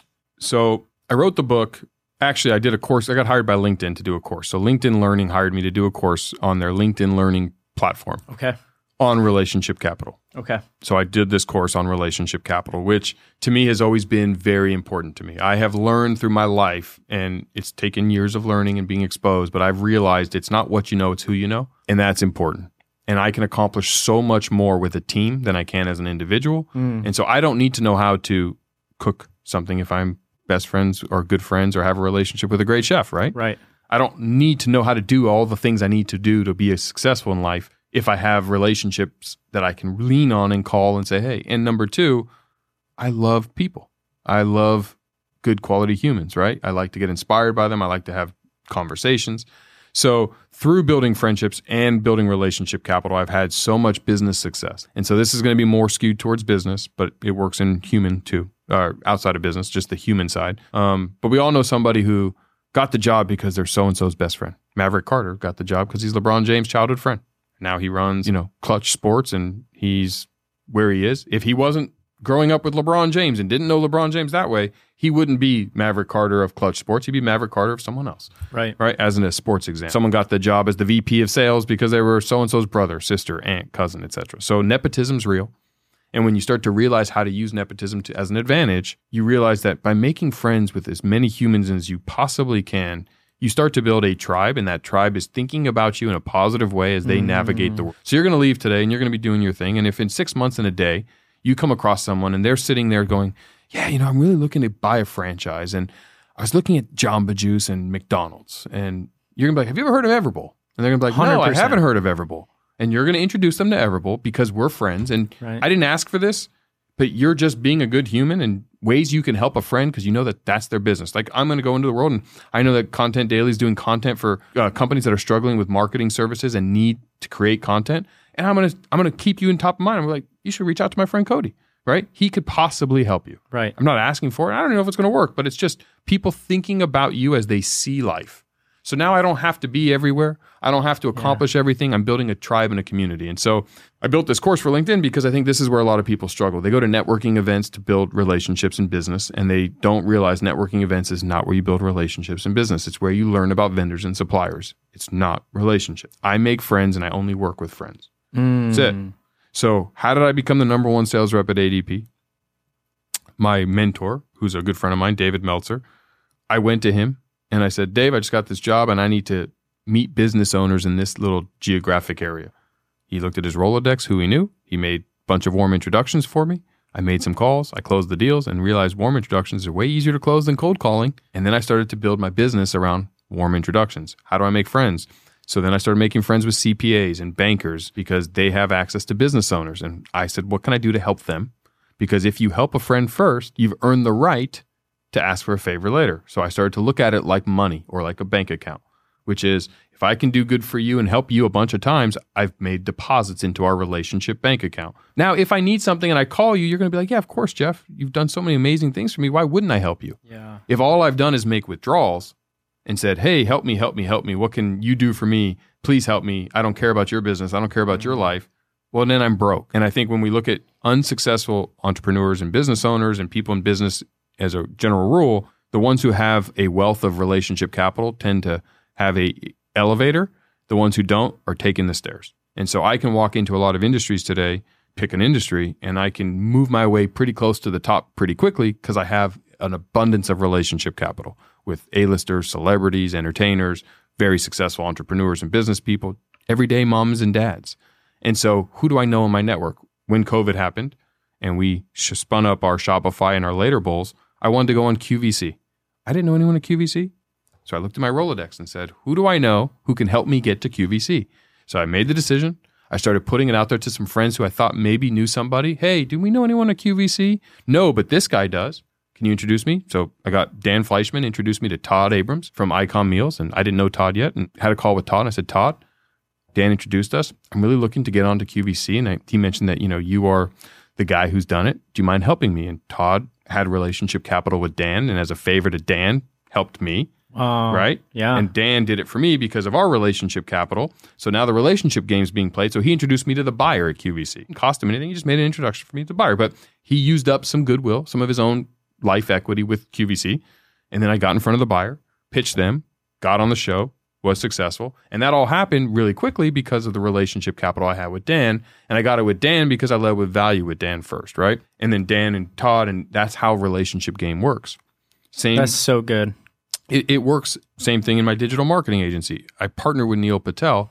So I wrote the book. Actually, I did a course. I got hired by LinkedIn to do a course. So LinkedIn Learning hired me to do a course on their LinkedIn Learning platform. Okay. On relationship capital. Okay. So I did this course on relationship capital, which to me has always been very important to me. I have learned through my life, and it's taken years of learning and being exposed, but I've realized it's not what you know, it's who you know. And that's important. And I can accomplish so much more with a team than I can as an individual. Mm. And so I don't need to know how to cook something if I'm best friends or good friends or have a relationship with a great chef, right? Right. I don't need to know how to do all the things I need to do to be successful in life if I have relationships that I can lean on and call and say, hey. And number two, I love people. I love good quality humans, right? I like to get inspired by them. I like to have conversations. So through building friendships and building relationship capital, I've had so much business success. And so this is going to be more skewed towards business, but it works in human too, or outside of business, just the human side. Um, but we all know somebody who got the job because they're so-and-so's best friend. Maverick Carter got the job because he's LeBron James' childhood friend. Now he runs, you know, Clutch Sports, and he's where he is. If he wasn't growing up with LeBron James and didn't know LeBron James that way, he wouldn't be Maverick Carter of Clutch Sports. He'd be Maverick Carter of someone else. Right. Right. As in a sports example. Someone got the job as the V P of sales because they were so-and-so's brother, sister, aunt, cousin, et cetera. So nepotism's real. And when you start to realize how to use nepotism to, as an advantage, you realize that by making friends with as many humans as you possibly can, you start to build a tribe, and that tribe is thinking about you in a positive way as they mm. navigate the world. So you're going to leave today, and you're going to be doing your thing. And if in six months and a day, you come across someone, and they're sitting there going, yeah, you know, I'm really looking to buy a franchise, and I was looking at Jamba Juice and McDonald's, and you're going to be like, have you ever heard of Everbowl? And they're going to be like, no, one hundred percent. I haven't heard of Everbowl. And you're going to introduce them to Everbowl because we're friends, and right. I didn't ask for this, but you're just being a good human and ways you can help a friend because you know that that's their business. Like I'm going to go into the world, and I know that Content Daily is doing content for uh, companies that are struggling with marketing services and need to create content. And I'm going to I'm going to keep you in top of mind. I'm like, you should reach out to my friend Cody, right? He could possibly help you. Right. I'm not asking for it. I don't know if it's going to work, but it's just people thinking about you as they see life. So now I don't have to be everywhere. I don't have to accomplish yeah. everything. I'm building a tribe and a community. And so I built this course for LinkedIn because I think this is where a lot of people struggle. They go to networking events to build relationships in business, and they don't realize networking events is not where you build relationships in business. It's where you learn about vendors and suppliers. It's not relationships. I make friends, and I only work with friends. Mm. That's it. So how did I become the number one sales rep at A D P? My mentor, who's a good friend of mine, David Meltzer, I went to him. And I said, Dave, I just got this job and I need to meet business owners in this little geographic area. He looked at his Rolodex, who he knew. He made a bunch of warm introductions for me. I made some calls. I closed the deals and realized warm introductions are way easier to close than cold calling. And then I started to build my business around warm introductions. How do I make friends? So then I started making friends with C P As and bankers because they have access to business owners. And I said, what can I do to help them? Because if you help a friend first, you've earned the right to ask for a favor later. So I started to look at it like money or like a bank account, which is if I can do good for you and help you a bunch of times, I've made deposits into our relationship bank account. Now, if I need something and I call you, you're going to be like, yeah, of course, Jeff, you've done so many amazing things for me. Why wouldn't I help you? Yeah. If all I've done is make withdrawals and said, hey, help me, help me, help me. What can you do for me? Please help me. I don't care about your business. I don't care about mm-hmm. your life. Well, then I'm broke. And I think when we look at unsuccessful entrepreneurs and business owners and people in business as a general rule, the ones who have a wealth of relationship capital tend to have a elevator. The ones who don't are taking the stairs. And so I can walk into a lot of industries today, pick an industry, and I can move my way pretty close to the top pretty quickly because I have an abundance of relationship capital with A-listers, celebrities, entertainers, very successful entrepreneurs and business people, everyday moms and dads. And so who do I know in my network? When COVID happened and we spun up our Shopify and our Later Bowls, I wanted to go on Q V C. I didn't know anyone at Q V C. So I looked at my Rolodex and said, who do I know who can help me get to Q V C? So I made the decision. I started putting it out there to some friends who I thought maybe knew somebody. Hey, do we know anyone at Q V C? No, but this guy does. Can you introduce me? So I got Dan Fleischman introduced me to Todd Abrams from Icon Meals, and I didn't know Todd yet, and had a call with Todd. And I said, Todd, Dan introduced us. I'm really looking to get onto Q V C, and I, he mentioned that, you know, you are the guy who's done it. Do you mind helping me? And Todd had relationship capital with Dan, and as a favor to Dan, helped me. Uh, right? Yeah. And Dan did it for me because of our relationship capital. So now the relationship game's being played. So he introduced me to the buyer at Q V C. It didn't cost him anything. He just made an introduction for me to the buyer. But he used up some goodwill, some of his own life equity with Q V C. And then I got in front of the buyer, pitched them, got on the show, was successful. And that all happened really quickly because of the relationship capital I had with Dan. And I got it with Dan because I led with value with Dan first, right? And then Dan and Todd, and that's how relationship game works. Same. That's so good. It, it works. Same thing in my digital marketing agency. I partnered with Neil Patel.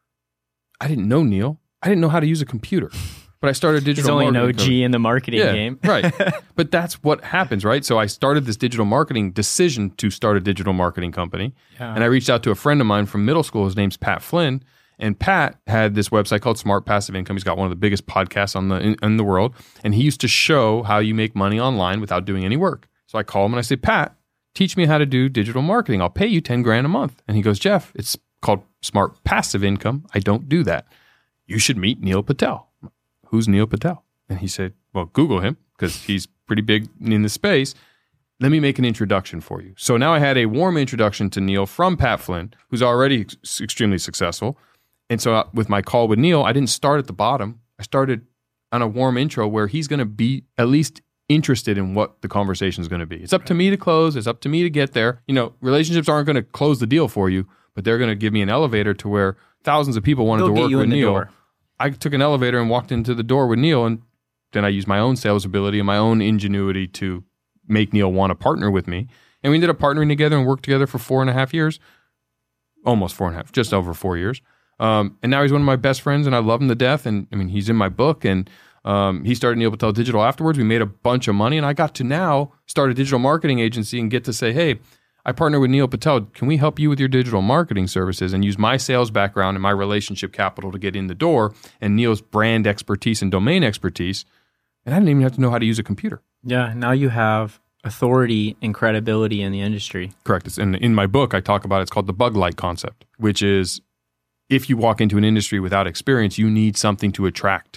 I didn't know Neil. I didn't know how to use a computer, but I started digital He's only marketing. an O G company. in the marketing yeah, game. Right. But that's what happens, right? So I started this digital marketing decision to start a digital marketing company. Yeah. And I reached out to a friend of mine from middle school. His name's Pat Flynn. And Pat had this website called Smart Passive Income. He's got one of the biggest podcasts on the in, in the world. And he used to show how you make money online without doing any work. So I call him and I say, Pat, teach me how to do digital marketing. I'll pay you ten grand a month. And he goes, Jeff, it's called Smart Passive Income. I don't do that. You should meet Neil Patel. Who's Neil Patel? And he said, well, Google him because he's pretty big in the space. Let me make an introduction for you. So now I had a warm introduction to Neil from Pat Flynn, who's already ex- extremely successful. And so uh, with my call with Neil, I didn't start at the bottom. I started on a warm intro where he's going to be at least interested in what the conversation is going to be. It's up to me to close. It's up to me to get there. You know, relationships aren't going to close the deal for you, but they're going to give me an elevator to where thousands of people wanted They'll to get work you with in the Neil. door. I took an elevator and walked into the door with Neil, and then I used my own sales ability and my own ingenuity to make Neil want to partner with me. And we ended up partnering together and worked together for four and a half years, almost four and a half, just over four years. Um, and now he's one of my best friends, and I love him to death. And I mean, he's in my book, and Um, he started Neil Patel Digital afterwards. We made a bunch of money, and I got to now start a digital marketing agency and get to say, hey, I partner with Neil Patel. Can we help you with your digital marketing services? And use my sales background and my relationship capital to get in the door, and Neil's brand expertise and domain expertise. And I didn't even have to know how to use a computer. Yeah, now you have authority and credibility in the industry. Correct. It's in, in my book, I talk about it. It's called the bug light concept, which is if you walk into an industry without experience, you need something to attract.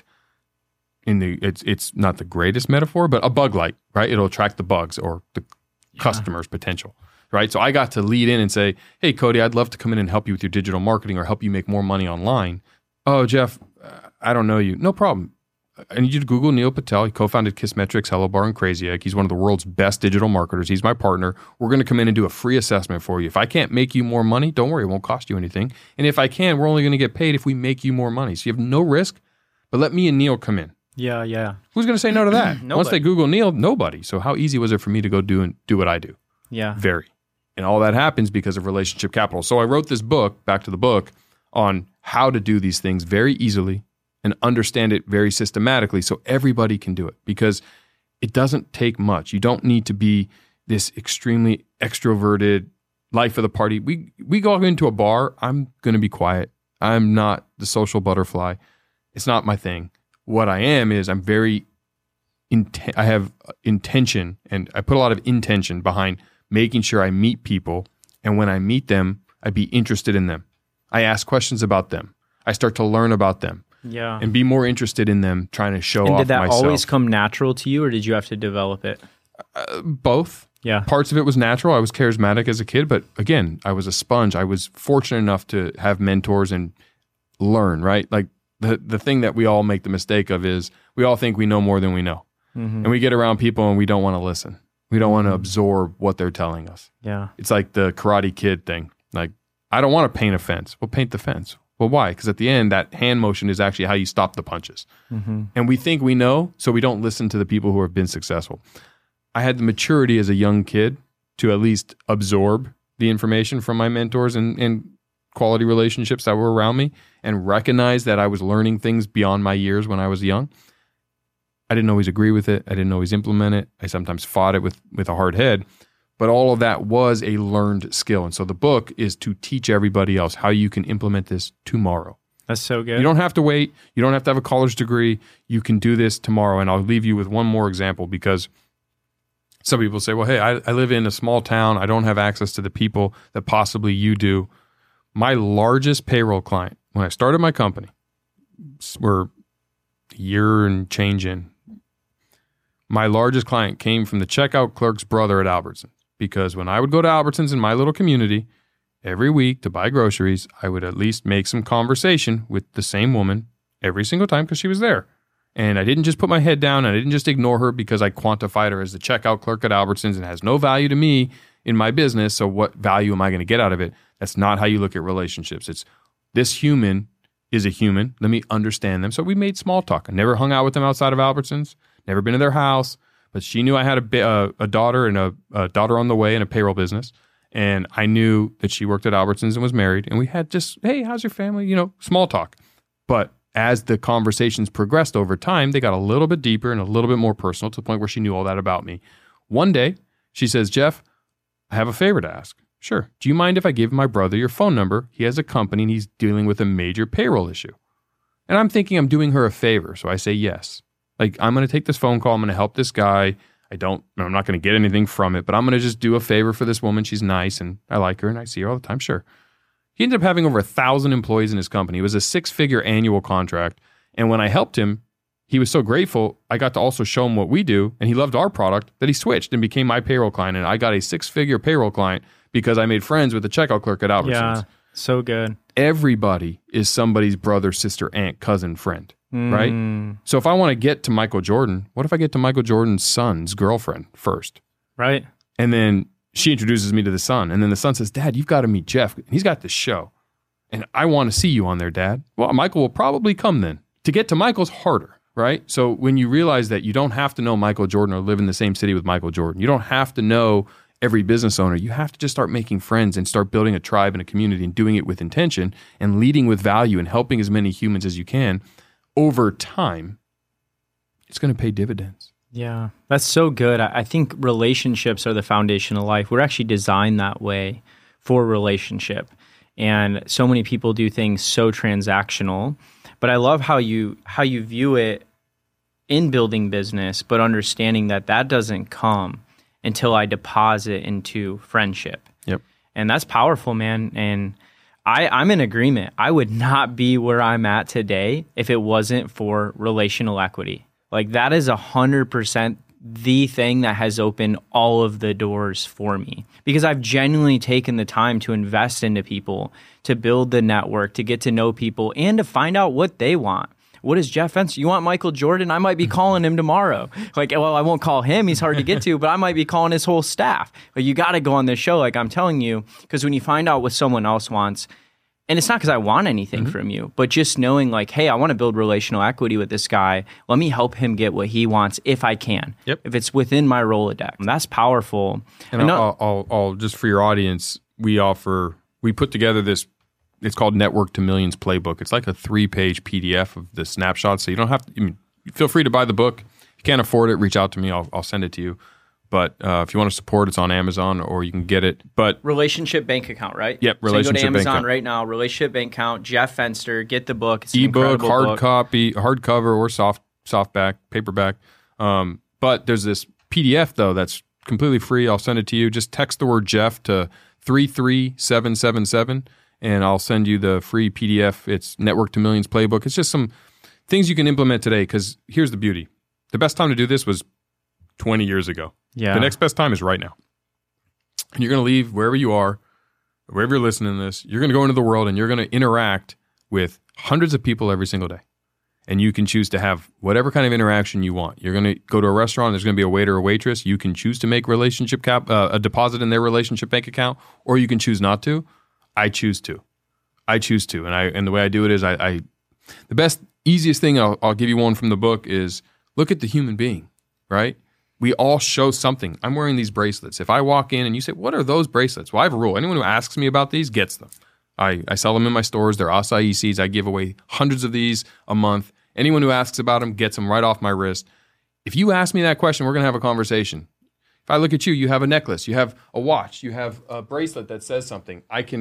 In the it's it's not the greatest metaphor, but a bug light, right? It'll attract the bugs or the yeah. customer's potential, right? So I got to lead in and say, hey, Cody, I'd love to come in and help you with your digital marketing or help you make more money online. Oh, Jeff, I don't know you. No problem. I need you to Google Neil Patel. He co-founded Kissmetrics, Hello Bar, and Crazy Egg. He's one of the world's best digital marketers. He's my partner. We're going to come in and do a free assessment for you. If I can't make you more money, don't worry, it won't cost you anything. And if I can, we're only going to get paid if we make you more money. So you have no risk, but let me and Neil come in. Yeah, yeah. Who's going to say no to that? Once they Google Neil, nobody. So how easy was it for me to go do and do what I do? Yeah. Very. And all that happens because of relationship capital. So I wrote this book, back to the book, on how to do these things very easily and understand it very systematically so everybody can do it, because it doesn't take much. You don't need to be this extremely extroverted life of the party. We we go into a bar, I'm going to be quiet. I'm not the social butterfly. It's not my thing. What I am is I'm very, inten- I have intention, and I put a lot of intention behind making sure I meet people. And when I meet them, I be interested in them. I ask questions about them. I start to learn about them. Yeah. And be more interested in them, trying to show and off did that myself. always come natural to you, or did you have to develop it? Uh, both. Yeah. Parts of it was natural. I was charismatic as a kid, but again, I was a sponge. I was fortunate enough to have mentors and learn, right? Like the, the thing that we all make the mistake of is we all think we know more than we know. Mm-hmm. And we get around people and we don't want to listen. We don't want to absorb what they're telling us. Yeah. It's like the Karate Kid thing. Like, I don't want to paint a fence. Well, paint the fence. Well, why? Because at the end, that hand motion is actually how you stop the punches. Mm-hmm. And we think we know, so we don't listen to the people who have been successful. I had the maturity as a young kid to at least absorb the information from my mentors and, and quality relationships that were around me and recognize that I was learning things beyond my years when I was young. I didn't always agree with it. I didn't always implement it. I sometimes fought it with, with a hard head. But all of that was a learned skill. And so the book is to teach everybody else how you can implement this tomorrow. That's so good. You don't have to wait. You don't have to have a college degree. You can do this tomorrow. And I'll leave you with one more example, because some people say, well, hey, I, I live in a small town. I don't have access to the people that possibly you do. My largest payroll client, when I started my company, we're a year and change in, my largest client came from the checkout clerk's brother at Albertsons. Because when I would go to Albertsons in my little community every week to buy groceries, I would at least make some conversation with the same woman every single time because she was there. And I didn't just put my head down, and I didn't just ignore her because I quantified her as the checkout clerk at Albertsons and has no value to me in my business. So what value am I going to get out of it? That's not how you look at relationships. It's this human is a human. Let me understand them. So we made small talk. I never hung out with them outside of Albertsons, never been to their house, but she knew I had a, a, a daughter and a, a daughter on the way in a payroll business. And I knew that she worked at Albertsons and was married. And we had just, hey, how's your family? You know, small talk. But as the conversations progressed over time, they got a little bit deeper and a little bit more personal to the point where she knew all that about me. One day, she says, Jeff, I have a favor to ask. Sure. Do you mind if I give my brother your phone number? He has a company and he's dealing with a major payroll issue. And I'm thinking I'm doing her a favor. So I say yes. Like, I'm going to take this phone call. I'm going to help this guy. I don't, I'm not going to get anything from it, but I'm going to just do a favor for this woman. She's nice and I like her and I see her all the time. Sure. He ended up having over a thousand employees in his company. It was a six-figure annual contract. And when I helped him, he was so grateful. I got to also show him what we do, and he loved our product that he switched and became my payroll client. And I got a six-figure payroll client because I made friends with the checkout clerk at Albertsons. Yeah, so good. Everybody is somebody's brother, sister, aunt, cousin, friend, mm. right? So if I want to get to Michael Jordan, what if I get to Michael Jordan's son's girlfriend first? Right. And then she introduces me to the son. And then the son says, Dad, you've got to meet Jeff. He's got this show. And I want to see you on there, Dad. Well, Michael will probably come then. To get to Michael's harder, right? So when you realize that you don't have to know Michael Jordan or live in the same city with Michael Jordan, you don't have to know every business owner. You have to just start making friends and start building a tribe and a community and doing it with intention and leading with value and helping as many humans as you can. Over time, it's going to pay dividends. Yeah, that's so good. I think relationships are the foundation of life. We're actually designed that way for relationship. And so many people do things so transactional. But I love how you how you view it in building business, but understanding that that doesn't come until I deposit into friendship. Yep. And that's powerful, man. And I, I'm in agreement. I would not be where I'm at today if it wasn't for relational equity. Like, that is one hundred percent the thing that has opened all of the doors for me, because I've genuinely taken the time to invest into people, to build the network, to get to know people, and to find out what they want. What is Jeff Fenster? You want Michael Jordan? I might be calling him tomorrow. Like, well, I won't call him. He's hard to get to, but I might be calling his whole staff. But you got to go on this show, like I'm telling you, because when you find out what someone else wants, and it's not because I want anything mm-hmm. from you, but just knowing like, hey, I want to build relational equity with this guy. Let me help him get what he wants if I can. Yep. If it's within my Rolodex. That's powerful. And, and I'll, I'll, I'll, just for your audience, we offer, we put together this, it's called Network to Millions Playbook. It's like a three-page P D F of the snapshots. So you don't have to, I mean, feel free to buy the book. If you can't afford it, reach out to me. I'll, I'll send it to you. But uh, if you want to support, it's on Amazon or you can get it. But relationship bank account, right? Yep, relationship bank account. So you go to Amazon right now, relationship bank account, Jeff Fenster, get the book. It's an ebook, hard book. copy, hardcover or soft softback, paperback. Um, but there's this P D F though that's completely free. I'll send it to you. Just text the word Jeff to three three seven seven seven, and I'll send you the free P D F. It's Network to Millions Playbook. It's just some things you can implement today. Because here's the beauty: the best time to do this was twenty years ago. Yeah. The next best time is right now. And you're going to leave wherever you are, wherever you're listening to this, you're going to go into the world and you're going to interact with hundreds of people every single day. And you can choose to have whatever kind of interaction you want. You're going to go to a restaurant, there's going to be a waiter or waitress. You can choose to make relationship cap uh, a deposit in their relationship bank account, or you can choose not to. I choose to. I choose to. And I and the way I do it is I, I the best, easiest thing, I'll, I'll give you one from the book, is look at the human being, right? We all show something. I'm wearing these bracelets. If I walk in and you say, what are those bracelets? Well, I have a rule. Anyone who asks me about these gets them. I, I sell them in my stores. They're acai seeds. I give away hundreds of these a month. Anyone who asks about them gets them right off my wrist. If you ask me that question, we're going to have a conversation. If I look at you, you have a necklace, you have a watch, you have a bracelet that says something. I can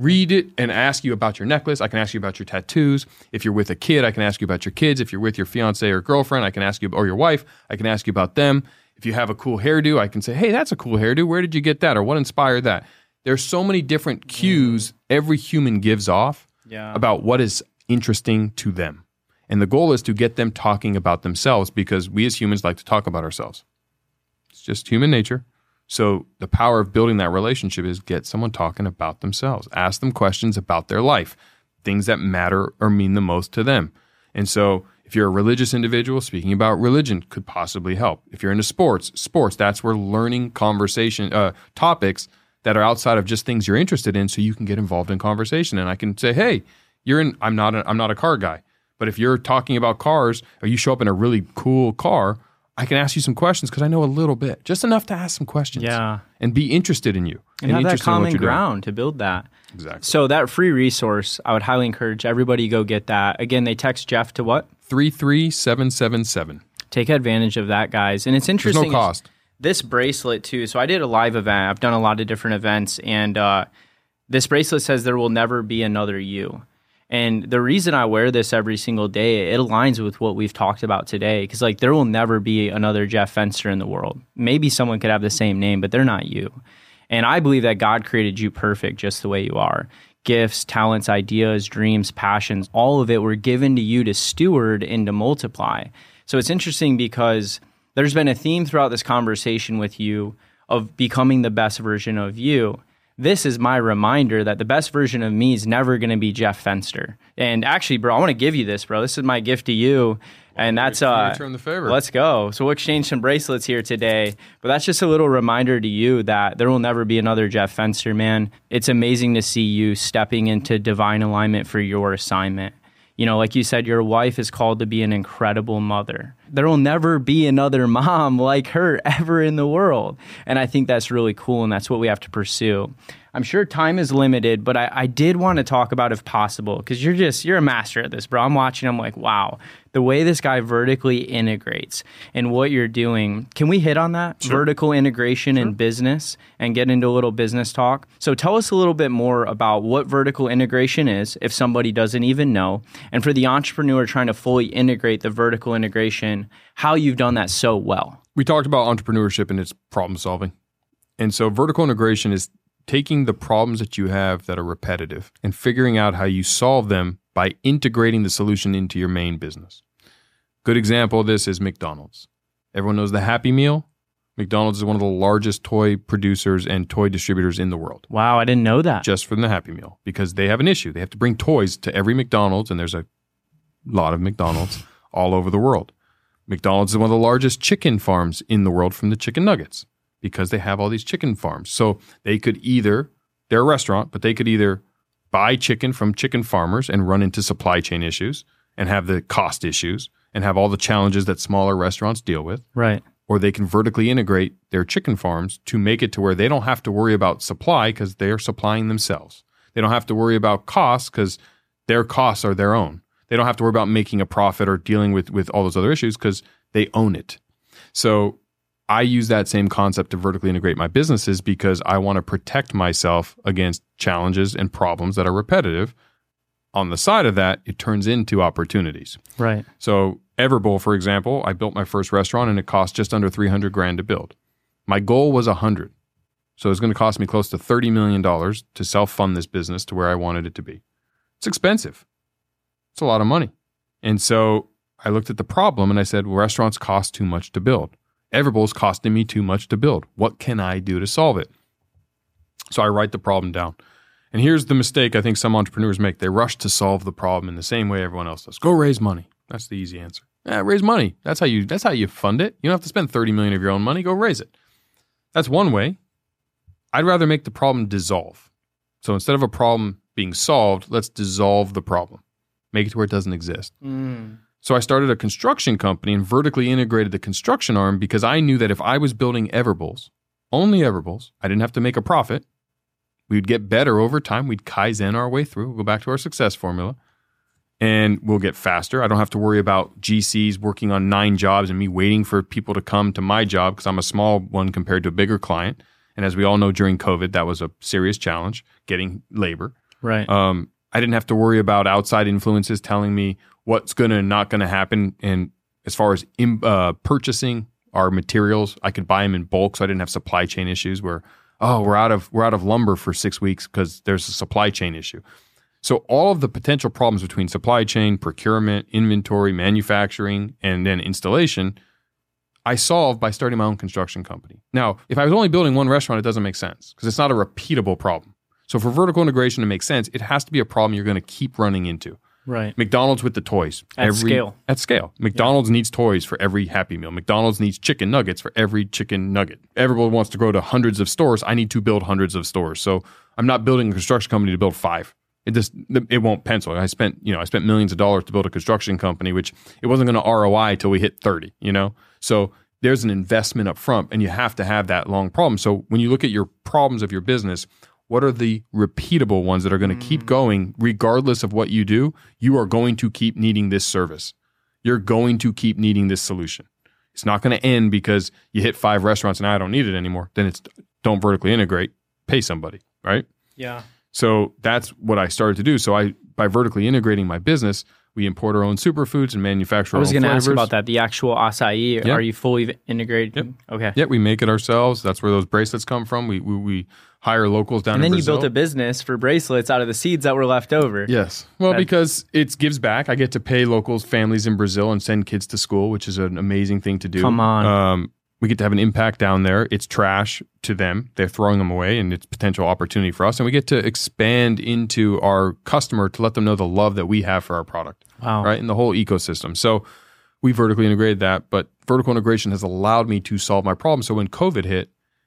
read it and ask you about your necklace. I can ask you about your tattoos. If you're with a kid, I can ask you about your kids. If you're with your fiance or girlfriend, I can ask you, or your wife, I can ask you about them. If you have a cool hairdo, I can say, hey, that's a cool hairdo. Where did you get that? Or what inspired that? There's so many different cues every human gives off yeah. about what is interesting to them. And the goal is to get them talking about themselves, because we as humans like to talk about ourselves. It's just human nature. So the power of building that relationship is get someone talking about themselves. Ask them questions about their life, things that matter or mean the most to them. And so if you're a religious individual, speaking about religion could possibly help. If you're into sports, sports, that's where learning conversation uh, topics that are outside of just things you're interested in, so you can get involved in conversation. And I can say, hey, you're in, I'm not a, I'm not a car guy, but if you're talking about cars or you show up in a really cool car, I can ask you some questions because I know a little bit, just enough to ask some questions. Yeah. And be interested in you. And, and have that common ground to build that. Exactly. So that free resource, I would highly encourage everybody to go get that. Again, they text Jeff to what? three three seven seven seven. Take advantage of that, guys. And it's interesting. There's no cost. This bracelet too. So I did a live event. I've done a lot of different events. And uh, this bracelet says there will never be another you. And the reason I wear this every single day, it aligns with what we've talked about today. Because like there will never be another Jeff Fenster in the world. Maybe someone could have the same name, but they're not you. And I believe that God created you perfect just the way you are. Gifts, talents, ideas, dreams, passions, all of it were given to you to steward and to multiply. So it's interesting because there's been a theme throughout this conversation with you of becoming the best version of you. This is my reminder that the best version of me is never going to be Jeff Fenster. And actually, bro, I want to give you this, bro. This is my gift to you. And that's uh return the favor. Let's go. So we'll exchange some bracelets here today. But that's just a little reminder to you that there will never be another Jeff Fenster, man. It's amazing to see you stepping into divine alignment for your assignment. You know, like you said, your wife is called to be an incredible mother. There will never be another mom like her ever in the world. And I think that's really cool, and that's what we have to pursue. I'm sure time is limited, but I, I did want to talk about, if possible, because you're just, you're a master at this, bro. I'm watching, I'm like, wow, the way this guy vertically integrates and what you're doing. Can we hit on that? Sure. Vertical integration sure. in business and get into a little business talk. So tell us a little bit more about what vertical integration is, if somebody doesn't even know. And for the entrepreneur trying to fully integrate the vertical integration, how you've done that so well. We talked about entrepreneurship and its problem solving. And so vertical integration is taking the problems that you have that are repetitive and figuring out how you solve them by integrating the solution into your main business. Good example of this is McDonald's. Everyone knows the Happy Meal. McDonald's is one of the largest toy producers and toy distributors in the world. Wow, I didn't know that. Just from the Happy Meal, because they have an issue. They have to bring toys to every McDonald's, and there's a lot of McDonald's all over the world. McDonald's is one of the largest chicken farms in the world from the chicken nuggets, because they have all these chicken farms. So they could either, they're a restaurant, but they could either buy chicken from chicken farmers and run into supply chain issues and have the cost issues and have all the challenges that smaller restaurants deal with. Right. Or they can vertically integrate their chicken farms to make it to where they don't have to worry about supply because they're supplying themselves. They don't have to worry about costs because their costs are their own. They don't have to worry about making a profit or dealing with, with all those other issues because they own it. So I use that same concept to vertically integrate my businesses because I want to protect myself against challenges and problems that are repetitive. On the side of that, it turns into opportunities. Right. So Everbowl, for example, I built my first restaurant and it cost just under three hundred grand to build. My goal was one hundred. So it's going to cost me close to thirty million dollars to self-fund this business to where I wanted it to be. It's expensive. It's a lot of money. And so I looked at the problem and I said, well, restaurants cost too much to build. Everbowl's costing me too much to build. What can I do to solve it? So I write the problem down. And here's the mistake I think some entrepreneurs make. They rush to solve the problem in the same way everyone else does. Go raise money. That's the easy answer. Yeah, raise money. That's how you that's how you fund it. You don't have to spend thirty million dollars of your own money. Go raise it. That's one way. I'd rather make the problem dissolve. So instead of a problem being solved, let's dissolve the problem. Make it to where it doesn't exist. Mm. So I started a construction company and vertically integrated the construction arm because I knew that if I was building Everbowls, only Everbowls, I didn't have to make a profit. We'd get better over time. We'd Kaizen our way through. We'll go back to our success formula and we'll get faster. I don't have to worry about G Cs working on nine jobs and me waiting for people to come to my job because I'm a small one compared to a bigger client. And as we all know, during COVID, that was a serious challenge, getting labor. Right. Um, I didn't have to worry about outside influences telling me what's going to not going to happen. And as far as in, uh, purchasing our materials, I could buy them in bulk, so I didn't have supply chain issues where, oh, we're out of we're out of lumber for six weeks because there's a supply chain issue. So all of the potential problems between supply chain, procurement, inventory, manufacturing, and then installation, I solved by starting my own construction company. Now, if I was only building one restaurant, it doesn't make sense because it's not a repeatable problem. So for vertical integration to make sense, it has to be a problem you're going to keep running into. Right. McDonald's with the toys. At every, scale. At scale. McDonald's yeah. needs toys for every Happy Meal. McDonald's needs chicken nuggets for every chicken nugget. Everyone wants to grow to hundreds of stores. I need to build hundreds of stores. So I'm not building a construction company to build five. It just it won't pencil. I spent you know I spent millions of dollars to build a construction company, which it wasn't going to R O I till we hit thirty. You know, so there's an investment up front, and you have to have that long problem. So when you look at your problems of your business, what are the repeatable ones that are going to mm. keep going regardless of what you do? You are going to keep needing this service. You're going to keep needing this solution. It's not going to end because you hit five restaurants and I don't need it anymore. Then it's don't vertically integrate, pay somebody, right? Yeah. So that's what I started to do. So I, by vertically integrating my business, we import our own superfoods and manufacture our own flavors. I was going to ask about that. The actual acai, yep. are you fully integrated? Yep. Okay. Yeah, we make it ourselves. That's where those bracelets come from. We we, we hire locals down and in Brazil. And then you built a business for bracelets out of the seeds that were left over. Yes. Well, that, because it gives back. I get to pay locals, families in Brazil, and send kids to school, which is an amazing thing to do. Come on. Um, we get to have an impact down there. It's trash to them. They're throwing them away, and it's potential opportunity for us. And we get to expand into our customer to let them know the love that we have for our product. Wow. Right? In the whole ecosystem. So we vertically integrated that, but vertical integration has allowed me to solve my problem. So when COVID hit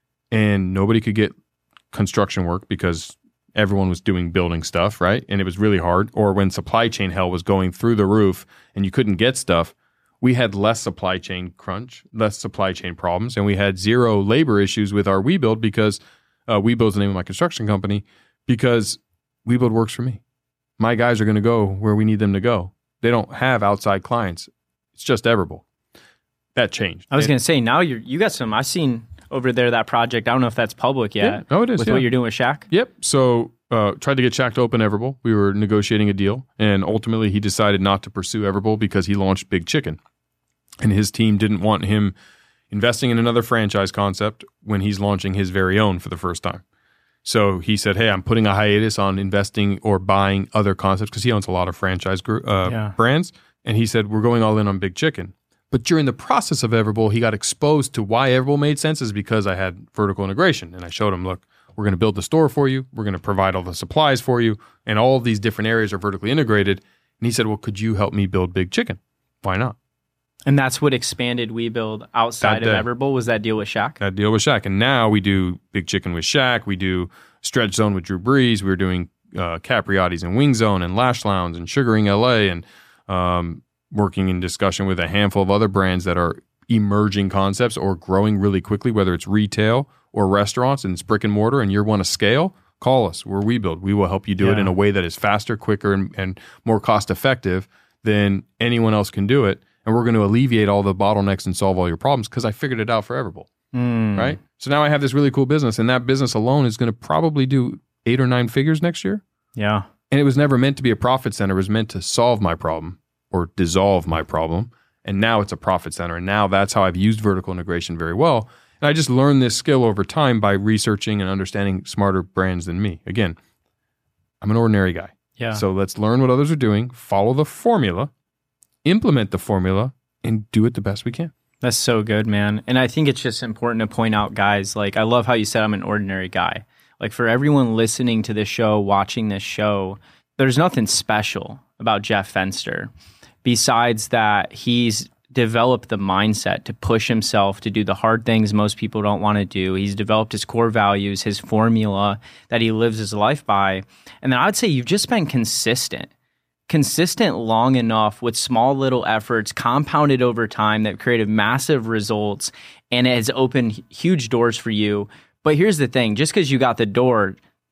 and nobody could get construction work because everyone was doing building stuff, right? And it was really hard. Or when supply chain hell was going through the roof and you couldn't get stuff, we had less supply chain crunch, less supply chain problems, and we had zero labor issues with our WeBuild because uh, WeBuild's the name of my construction company, because WeBuild works for me. My guys are going to go where we need them to go. They don't have outside clients. It's just Everbull. That changed. I was going to say, now you're, you got some, I've seen over there that project. I don't know if that's public yet. Yeah. Oh, it is. With yeah. what you're doing with Shaq? Yep. So uh, tried to get Shaq to open Everbull. We were negotiating a deal, and ultimately he decided not to pursue Everbull because he launched Big Chicken. And his team didn't want him investing in another franchise concept when he's launching his very own for the first time. So he said, hey, I'm putting a hiatus on investing or buying other concepts because he owns a lot of franchise group, uh, yeah. brands. And he said, we're going all in on Big Chicken. But during the process of Everbull, he got exposed to why Everbull made sense is because I had vertical integration. And I showed him, look, we're going to build the store for you. We're going to provide all the supplies for you. And all of these different areas are vertically integrated. And he said, well, could you help me build Big Chicken? Why not? And that's what expanded WeBuild outside that, of Everbull, was that deal with Shaq? That deal with Shaq. And now we do Big Chicken with Shaq. We do Stretch Zone with Drew Brees. We're doing uh, Capriotti's and Wing Zone and Lash Lounge and Sugaring L A, and um, working in discussion with a handful of other brands that are emerging concepts or growing really quickly, whether it's retail or restaurants and it's brick and mortar and you want to scale, call us. We're WeBuild. We will help you do yeah. it in a way that is faster, quicker, and, and more cost effective than anyone else can do it. And we're going to alleviate all the bottlenecks and solve all your problems because I figured it out for Everbull, mm. right? So now I have this really cool business, and that business alone is going to probably do eight or nine figures next year. Yeah. And it was never meant to be a profit center. It was meant to solve my problem or dissolve my problem. And now it's a profit center. And now that's how I've used vertical integration very well. And I just learned this skill over time by researching and understanding smarter brands than me. Again, I'm an ordinary guy. Yeah. So let's learn what others are doing, follow the formula, implement the formula, and do it the best we can. That's so good, man. And I think it's just important to point out, guys, like, I love how you said I'm an ordinary guy. Like, for everyone listening to this show, watching this show, there's nothing special about Jeff Fenster besides that he's developed the mindset to push himself to do the hard things most people don't want to do. He's developed his core values, his formula that he lives his life by. And then I'd say you've just been consistent. Consistent long enough with small little efforts compounded over time that created massive results, and it has opened huge doors for you. But here's the thing, just because you got the door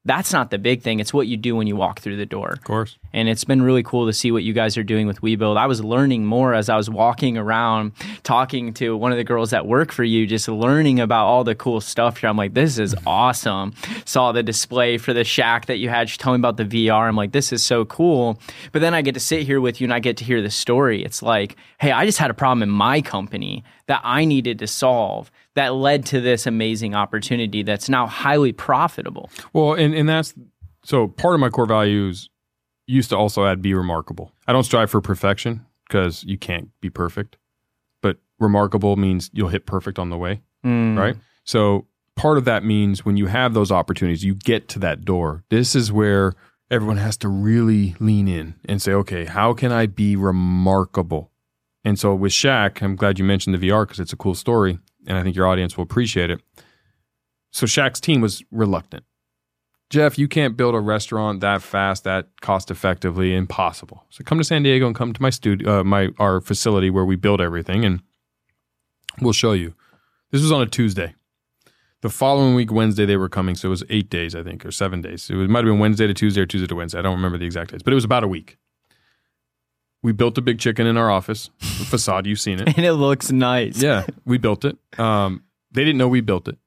That's not the big thing. It's what you do when you walk through the door. Of course. And it's been really cool to see what you guys are doing with WeBuild. I was learning more as I was walking around, talking to one of the girls that work for you, just learning about all the cool stuff here. I'm like, this is awesome. Saw the display for the shack that you had. She told me about the V R. I'm like, this is so cool. But then I get to sit here with you and I get to hear the story. It's like, hey, I just had a problem in my company that I needed to solve that led to this amazing opportunity that's now highly profitable. Well, and, and that's, so part of my core values used to also add be remarkable. I don't strive for perfection because you can't be perfect, but remarkable means you'll hit perfect on the way, mm. right? So part of that means when you have those opportunities, you get to that door. This is where everyone has to really lean in and say, okay, how can I be remarkable? And so with Shack, I'm glad you mentioned the V R because it's a cool story. And I think your audience will appreciate it. So Shack's team was reluctant. Jeff, you can't build a restaurant that fast, that cost effectively, impossible. So come to San Diego and come to my studio, uh, my our facility where we build everything, and we'll show you. This was on a Tuesday. The following week, Wednesday, they were coming. So it was eight days, I think, or seven days. It was, might have been Wednesday to Tuesday or Tuesday to Wednesday. I don't remember the exact days, but it was about a week. We built a big chicken in our office. The facade, you've seen it. And it looks nice. Yeah, we built it. Um, they didn't know we built it.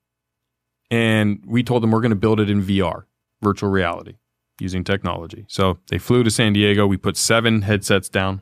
And we told them we're going to build it in V R, virtual reality, using technology. So they flew to San Diego. We put seven headsets down.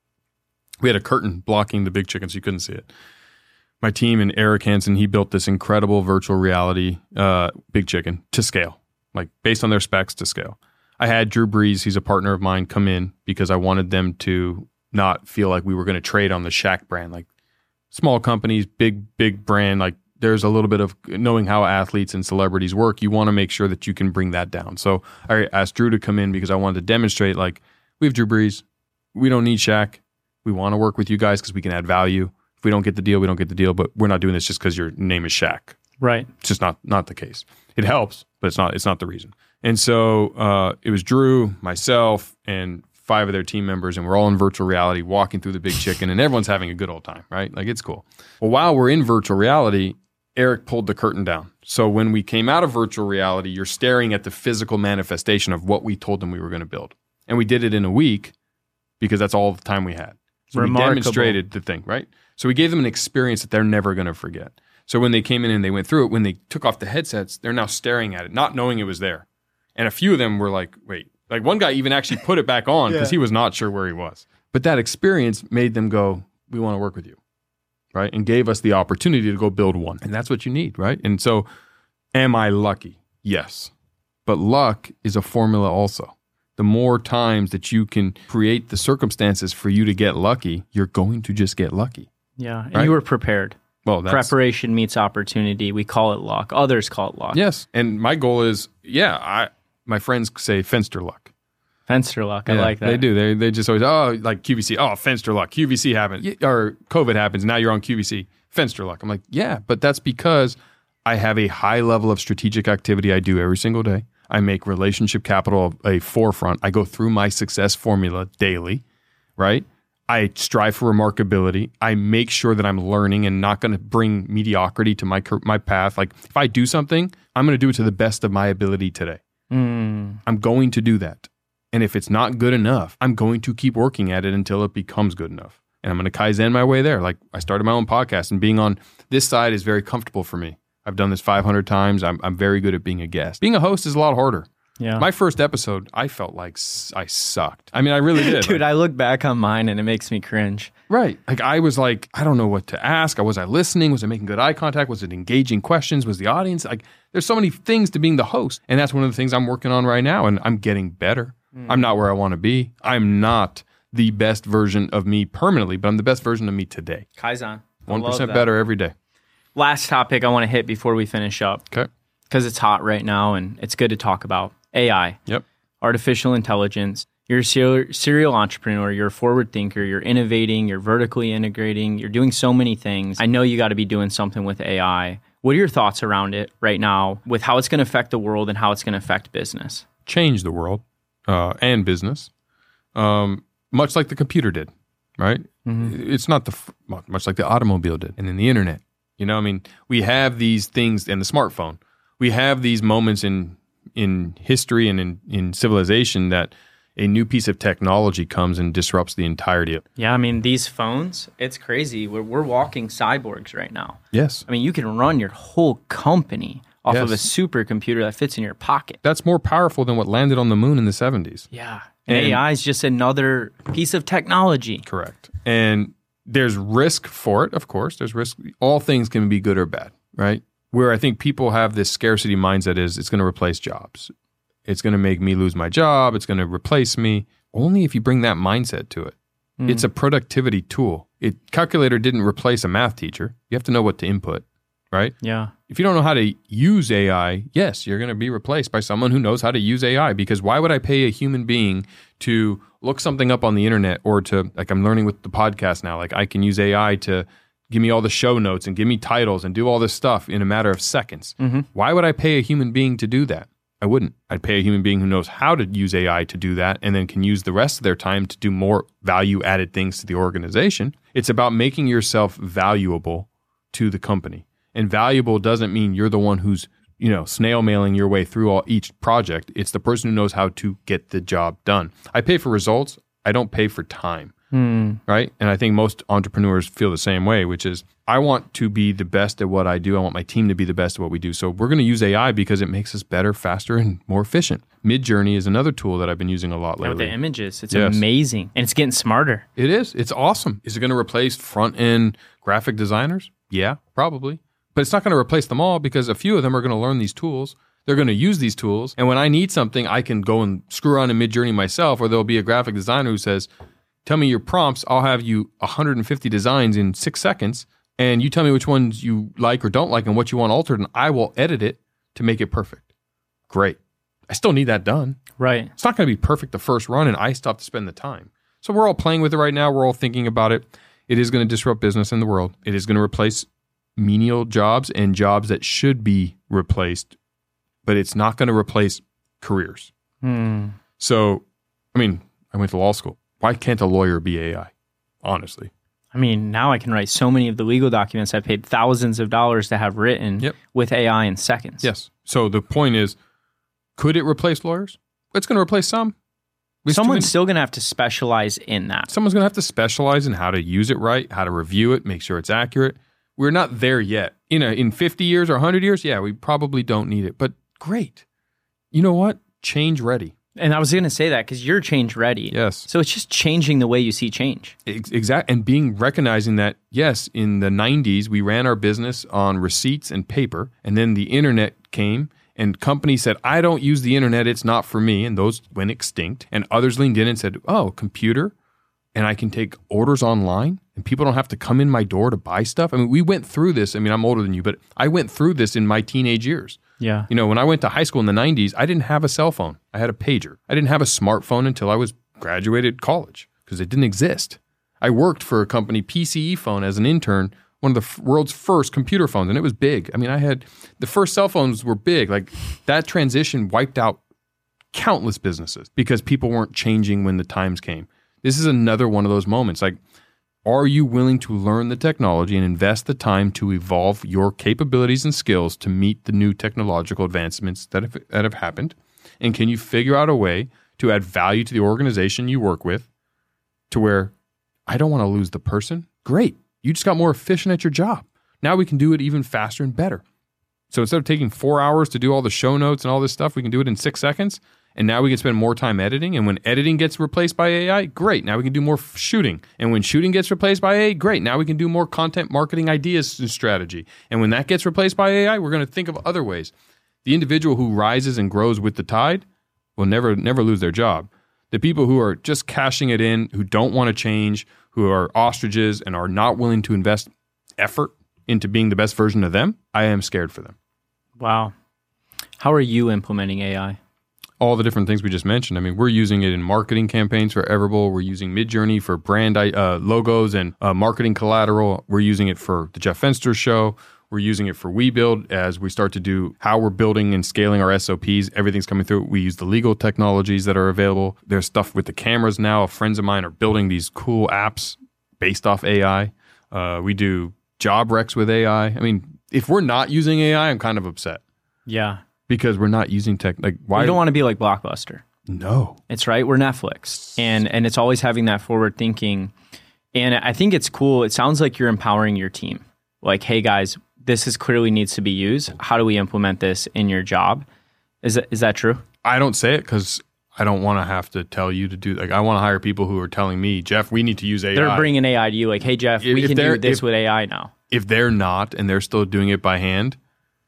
We had a curtain blocking the big chicken so you couldn't see it. My team and Eric Hansen, he built this incredible virtual reality uh, big chicken to scale, like based on their specs to scale. I had Drew Brees, he's a partner of mine, come in because I wanted them to not feel like we were going to trade on the Shack brand. Like small companies, big, big brand, like there's a little bit of knowing how athletes and celebrities work. You want to make sure that you can bring that down. So I asked Drew to come in because I wanted to demonstrate like we have Drew Brees. We don't need Shack. We want to work with you guys because we can add value. If we don't get the deal, we don't get the deal, but we're not doing this just because your name is Shack. Right. It's just not not the case. It helps, but it's not it's not the reason. And so uh, it was Drew, myself, and five of their team members, and we're all in virtual reality walking through the big chicken, and everyone's having a good old time, right? Like, it's cool. Well, while we're in virtual reality, Eric pulled the curtain down. So when we came out of virtual reality, you're staring at the physical manifestation of what we told them we were going to build. And we did it in a week because that's all the time we had. So Remarkable. We demonstrated the thing, right? So we gave them an experience that they're never going to forget. So when they came in and they went through it, when they took off the headsets, they're now staring at it, not knowing it was there. And a few of them were like, wait, like one guy even actually put it back on because yeah. he was not sure where he was. But that experience made them go, we want to work with you, right? And gave us the opportunity to go build one. And that's what you need, right? And so am I lucky? Yes. But luck is a formula also. The more times that you can create the circumstances for you to get lucky, you're going to just get lucky. Yeah, and right? you were prepared. Well, that's, preparation meets opportunity. We call it luck. Others call it luck. Yes, and my goal is, yeah, I my friends say Fenster luck. Fenster luck. I yeah, like that. They do. They they just always, oh, like Q V C. Oh, Fenster luck. Q V C happens. Or COVID happens. Now you're on Q V C. Fenster luck. I'm like, yeah, but that's because I have a high level of strategic activity I do every single day. I make relationship capital a forefront. I go through my success formula daily, right? I strive for remarkability. I make sure that I'm learning and not going to bring mediocrity to my my path. Like if I do something, I'm going to do it to the best of my ability today. Mm. I'm going to do that. And if it's not good enough, I'm going to keep working at it until it becomes good enough. And I'm going to Kaizen my way there. Like I started my own podcast, and being on this side is very comfortable for me. I've done this five hundred times. I'm I'm very good at being a guest. Being a host is a lot harder. Yeah. My first episode, I felt like I sucked. I mean, I really did. Dude, like, I look back on mine and it makes me cringe. Right. Like I was like, I don't know what to ask. Was I listening? Was I making good eye contact? Was it engaging questions? Was the audience? Like there's so many things to being the host. And that's one of the things I'm working on right now. And I'm getting better. Mm. I'm not where I want to be. I'm not the best version of me permanently, but I'm the best version of me today. Kaizen. one percent better every day. Last topic I want to hit before we finish up. Okay. Because it's hot right now and it's good to talk about. A I, yep. Artificial intelligence. You're a serial, serial entrepreneur. You're a forward thinker. You're innovating. You're vertically integrating. You're doing so many things. I know you got to be doing something with A I. What are your thoughts around it right now with how it's going to affect the world and how it's going to affect business? Change the world uh, and business, um, much like the computer did, right? Mm-hmm. It's not the much like the automobile did, and then the internet. You know, I mean, we have these things, and the smartphone. We have these moments in in history and in, in civilization that a new piece of technology comes and disrupts the entirety of it. Yeah, I mean, these phones, it's crazy. We're, we're walking cyborgs right now. Yes. I mean, you can run your whole company off Yes. of a supercomputer that fits in your pocket. That's more powerful than what landed on the moon in the seventies. Yeah. And And- A I is just another piece of technology. Correct. And there's risk for it, of course. There's risk. All things can be good or bad, right? Where I think people have this scarcity mindset is it's going to replace jobs. It's going to make me lose my job. It's going to replace me. Only if you bring that mindset to it. Mm. It's a productivity tool. It calculator didn't replace a math teacher. You have to know what to input, right? Yeah. If you don't know how to use A I, yes, you're going to be replaced by someone who knows how to use A I, because why would I pay a human being to look something up on the internet, or to, like I'm learning with the podcast now, like I can use A I to give me all the show notes and give me titles and do all this stuff in a matter of seconds. Mm-hmm. Why would I pay a human being to do that? I wouldn't. I'd pay a human being who knows how to use A I to do that and then can use the rest of their time to do more value-added things to the organization. It's about making yourself valuable to the company. And valuable doesn't mean you're the one who's, you know, snail mailing your way through all each project. It's the person who knows how to get the job done. I pay for results. I don't pay for time. Hmm. Right? And I think most entrepreneurs feel the same way, which is I want to be the best at what I do. I want my team to be the best at what we do. So we're going to use A I because it makes us better, faster, and more efficient. Midjourney is another tool that I've been using a lot Yeah, with lately. the images, it's Yes. amazing. And it's getting smarter. It is. It's awesome. Is it going to replace front-end graphic designers? Yeah, probably. But it's not going to replace them all, because a few of them are going to learn these tools. They're going to use these tools. And when I need something, I can go and screw around in Midjourney myself, or there'll be a graphic designer who says, tell me your prompts. I'll have you one hundred fifty designs in six seconds. And you tell me which ones you like or don't like and what you want altered. And I will edit it to make it perfect. Great. I still need that done. Right. It's not going to be perfect the first run, and I still have to spend the time. So we're all playing with it right now. We're all thinking about it. It is going to disrupt business in the world. It is going to replace menial jobs and jobs that should be replaced, but it's not going to replace careers. Hmm. So, I mean, I went to law school. Why can't a lawyer be A I? Honestly. I mean, now I can write so many of the legal documents I paid thousands of dollars to have written Yep. with A I in seconds. Yes. So the point is, could it replace lawyers? It's going to replace some. It's too Someone's many- still going to have to specialize in that. Someone's going to have to specialize in how to use it right, how to review it, make sure it's accurate. We're not there yet. You know, in fifty years or one hundred years, yeah, we probably don't need it. But great. You know what? Change ready. And I was going to say that because you're change ready. Yes. So it's just changing the way you see change. Exactly. And being recognizing that, yes, in the nineties, we ran our business on receipts and paper. And then the internet came and companies said, I don't use the internet. It's not for me. And those went extinct. And others leaned in and said, oh, computer. And I can take orders online and people don't have to come in my door to buy stuff. I mean, we went through this. I mean, I'm older than you, but I went through this in my teenage years. Yeah. You know, when I went to high school in the nineties, I didn't have a cell phone. I had a pager. I didn't have a smartphone until I was graduated college because it didn't exist. I worked for a company, P C E Phone, as an intern, one of the f- world's first computer phones, and it was big. I mean, I had the first cell phones were big. Like that transition wiped out countless businesses because people weren't changing when the times came. This is another one of those moments. Like, are you willing to learn the technology and invest the time to evolve your capabilities and skills to meet the new technological advancements that have, that have happened? And can you figure out a way to add value to the organization you work with to where I don't want to lose the person? Great. You just got more efficient at your job. Now we can do it even faster and better. So instead of taking four hours to do all the show notes and all this stuff, we can do it in six seconds. And now we can spend more time editing. And when editing gets replaced by A I, great. Now we can do more f- shooting. And when shooting gets replaced by A I, great. Now we can do more content marketing ideas and strategy. And when that gets replaced by A I, we're going to think of other ways. The individual who rises and grows with the tide will never, never lose their job. The people who are just cashing it in, who don't want to change, who are ostriches and are not willing to invest effort into being the best version of them, I am scared for them. Wow. How are you implementing A I? All the different things we just mentioned. I mean, we're using it in marketing campaigns for Everbull. We're using Midjourney for brand uh, logos and uh, marketing collateral. We're using it for the Jeff Fenster Show. We're using it for WeBuild as we start to do how we're building and scaling our S O Ps. Everything's coming through. We use the legal technologies that are available. There's stuff with the cameras now. Friends of mine are building these cool apps based off A I. Uh, we do job recs with A I. I mean, if we're not using A I, I'm kind of upset. Yeah. because we're not using tech. Like, why? You don't want to be like Blockbuster. No. It's right. We're Netflix. And and it's always having that forward thinking. And I think it's cool. It sounds like you're empowering your team. Like, hey guys, this is clearly needs to be used. How do we implement this in your job? Is that, is that true? I don't say it because I don't want to have to tell you to do, like, I want to hire people who are telling me, Jeff, we need to use A I. They're bringing A I to you. Like, hey, Jeff, If- we if can they're- do this if- with A I now. If they're not and they're still doing it by hand,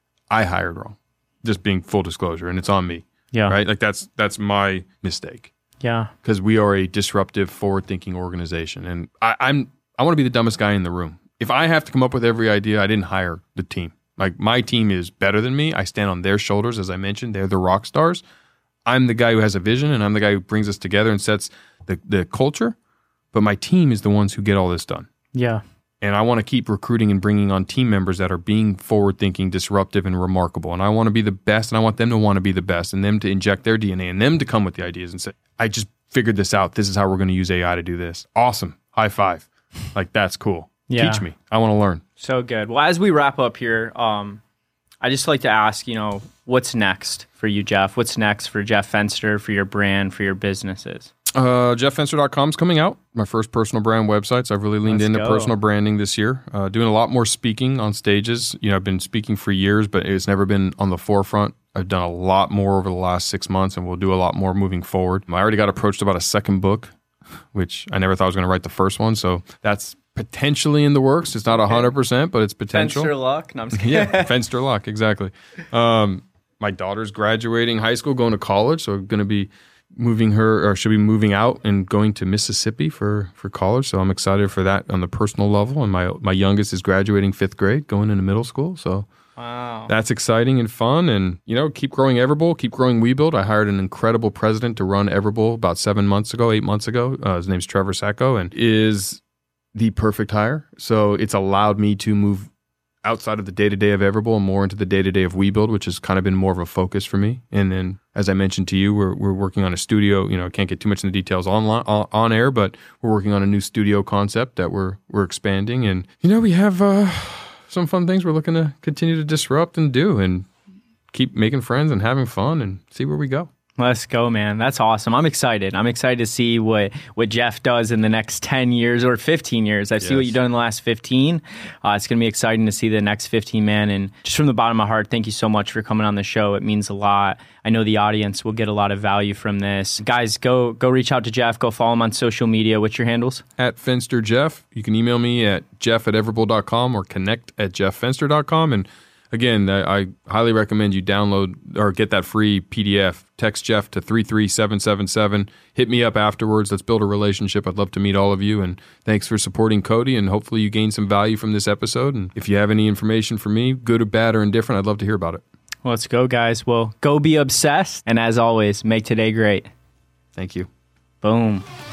I hired wrong. Just being full disclosure, and it's on me. Yeah. Right? Like, that's that's my mistake. Yeah. Because we are a disruptive, forward-thinking organization, and I, I'm I want to be the dumbest guy in the room. If I have to come up with every idea, I didn't hire the team. Like, my team is better than me. I stand on their shoulders, as I mentioned. They're the rock stars. I'm the guy who has a vision, and I'm the guy who brings us together and sets the, the culture. But my team is the ones who get all this done. Yeah. And I want to keep recruiting and bringing on team members that are being forward-thinking, disruptive, and remarkable. And I want to be the best, and I want them to want to be the best, and them to inject their D N A, and them to come with the ideas and say, I just figured this out. This is how we're going to use A I to do this. Awesome. High five. Like, that's cool. Yeah. Teach me. I want to learn. So good. Well, as we wrap up here, um, I just like to ask, you know, what's next for you, Jeff? What's next for Jeff Fenster, for your brand, for your businesses? Uh, jeff fenster dot com is coming out. My first personal brand website. So I've really leaned Let's into go. personal branding this year. Uh, doing a lot more speaking on stages. You know, I've been speaking for years, but it's never been on the forefront. I've done a lot more over the last six months, and we'll do a lot more moving forward. I already got approached about a second book, which I never thought I was going to write the first one. So that's potentially in the works. It's not one hundred percent, but it's potential. Fenster luck? No, I'm just kidding. Yeah, Fenster luck, exactly. Um, my daughter's graduating high school, going to college, so going to be moving her, or she'll be moving out and going to Mississippi for, for college. So I'm excited for that on the personal level. And my my youngest is graduating fifth grade, going into middle school. So Wow. that's exciting and fun. And, you know, keep growing Everbowl, keep growing WeBuild. I hired an incredible president to run Everbowl about seven months ago, eight months ago. Uh, his name's Trevor Sacco, and is the perfect hire. So it's allowed me to move outside of the day-to-day of Everbowl and more into the day-to-day of WeBuild, which has kind of been more of a focus for me. And then, as I mentioned to you, we're we're working on a studio. You know, can't get too much in the details on on, on air, but we're working on a new studio concept that we're we're expanding. And you know, we have uh, some fun things we're looking to continue to disrupt and do, and keep making friends and having fun and see where we go. Let's go, man. That's awesome. I'm excited. I'm excited to see what, what Jeff does in the next ten years or fifteen years. I see what Yes. you've done in the last fifteen. Uh, it's going to be exciting to see the next fifteen, man. And just from the bottom of my heart, thank you so much for coming on the show. It means a lot. I know the audience will get a lot of value from this. Guys, go go reach out to Jeff. Go follow him on social media. What's your handles? At Fenster Jeff. You can email me at jeff at everbowl dot com or connect at jeff fenster dot com. And again, I, I highly recommend you download or get that free P D F. Text Jeff to three three seven seven seven. Hit me up afterwards. Let's build a relationship. I'd love to meet all of you. And thanks for supporting Cody. And hopefully you gain some value from this episode. And if you have any information for me, good or bad or indifferent, I'd love to hear about it. Let's go, guys. Well, go be obsessed. And as always, make today great. Thank you. Boom.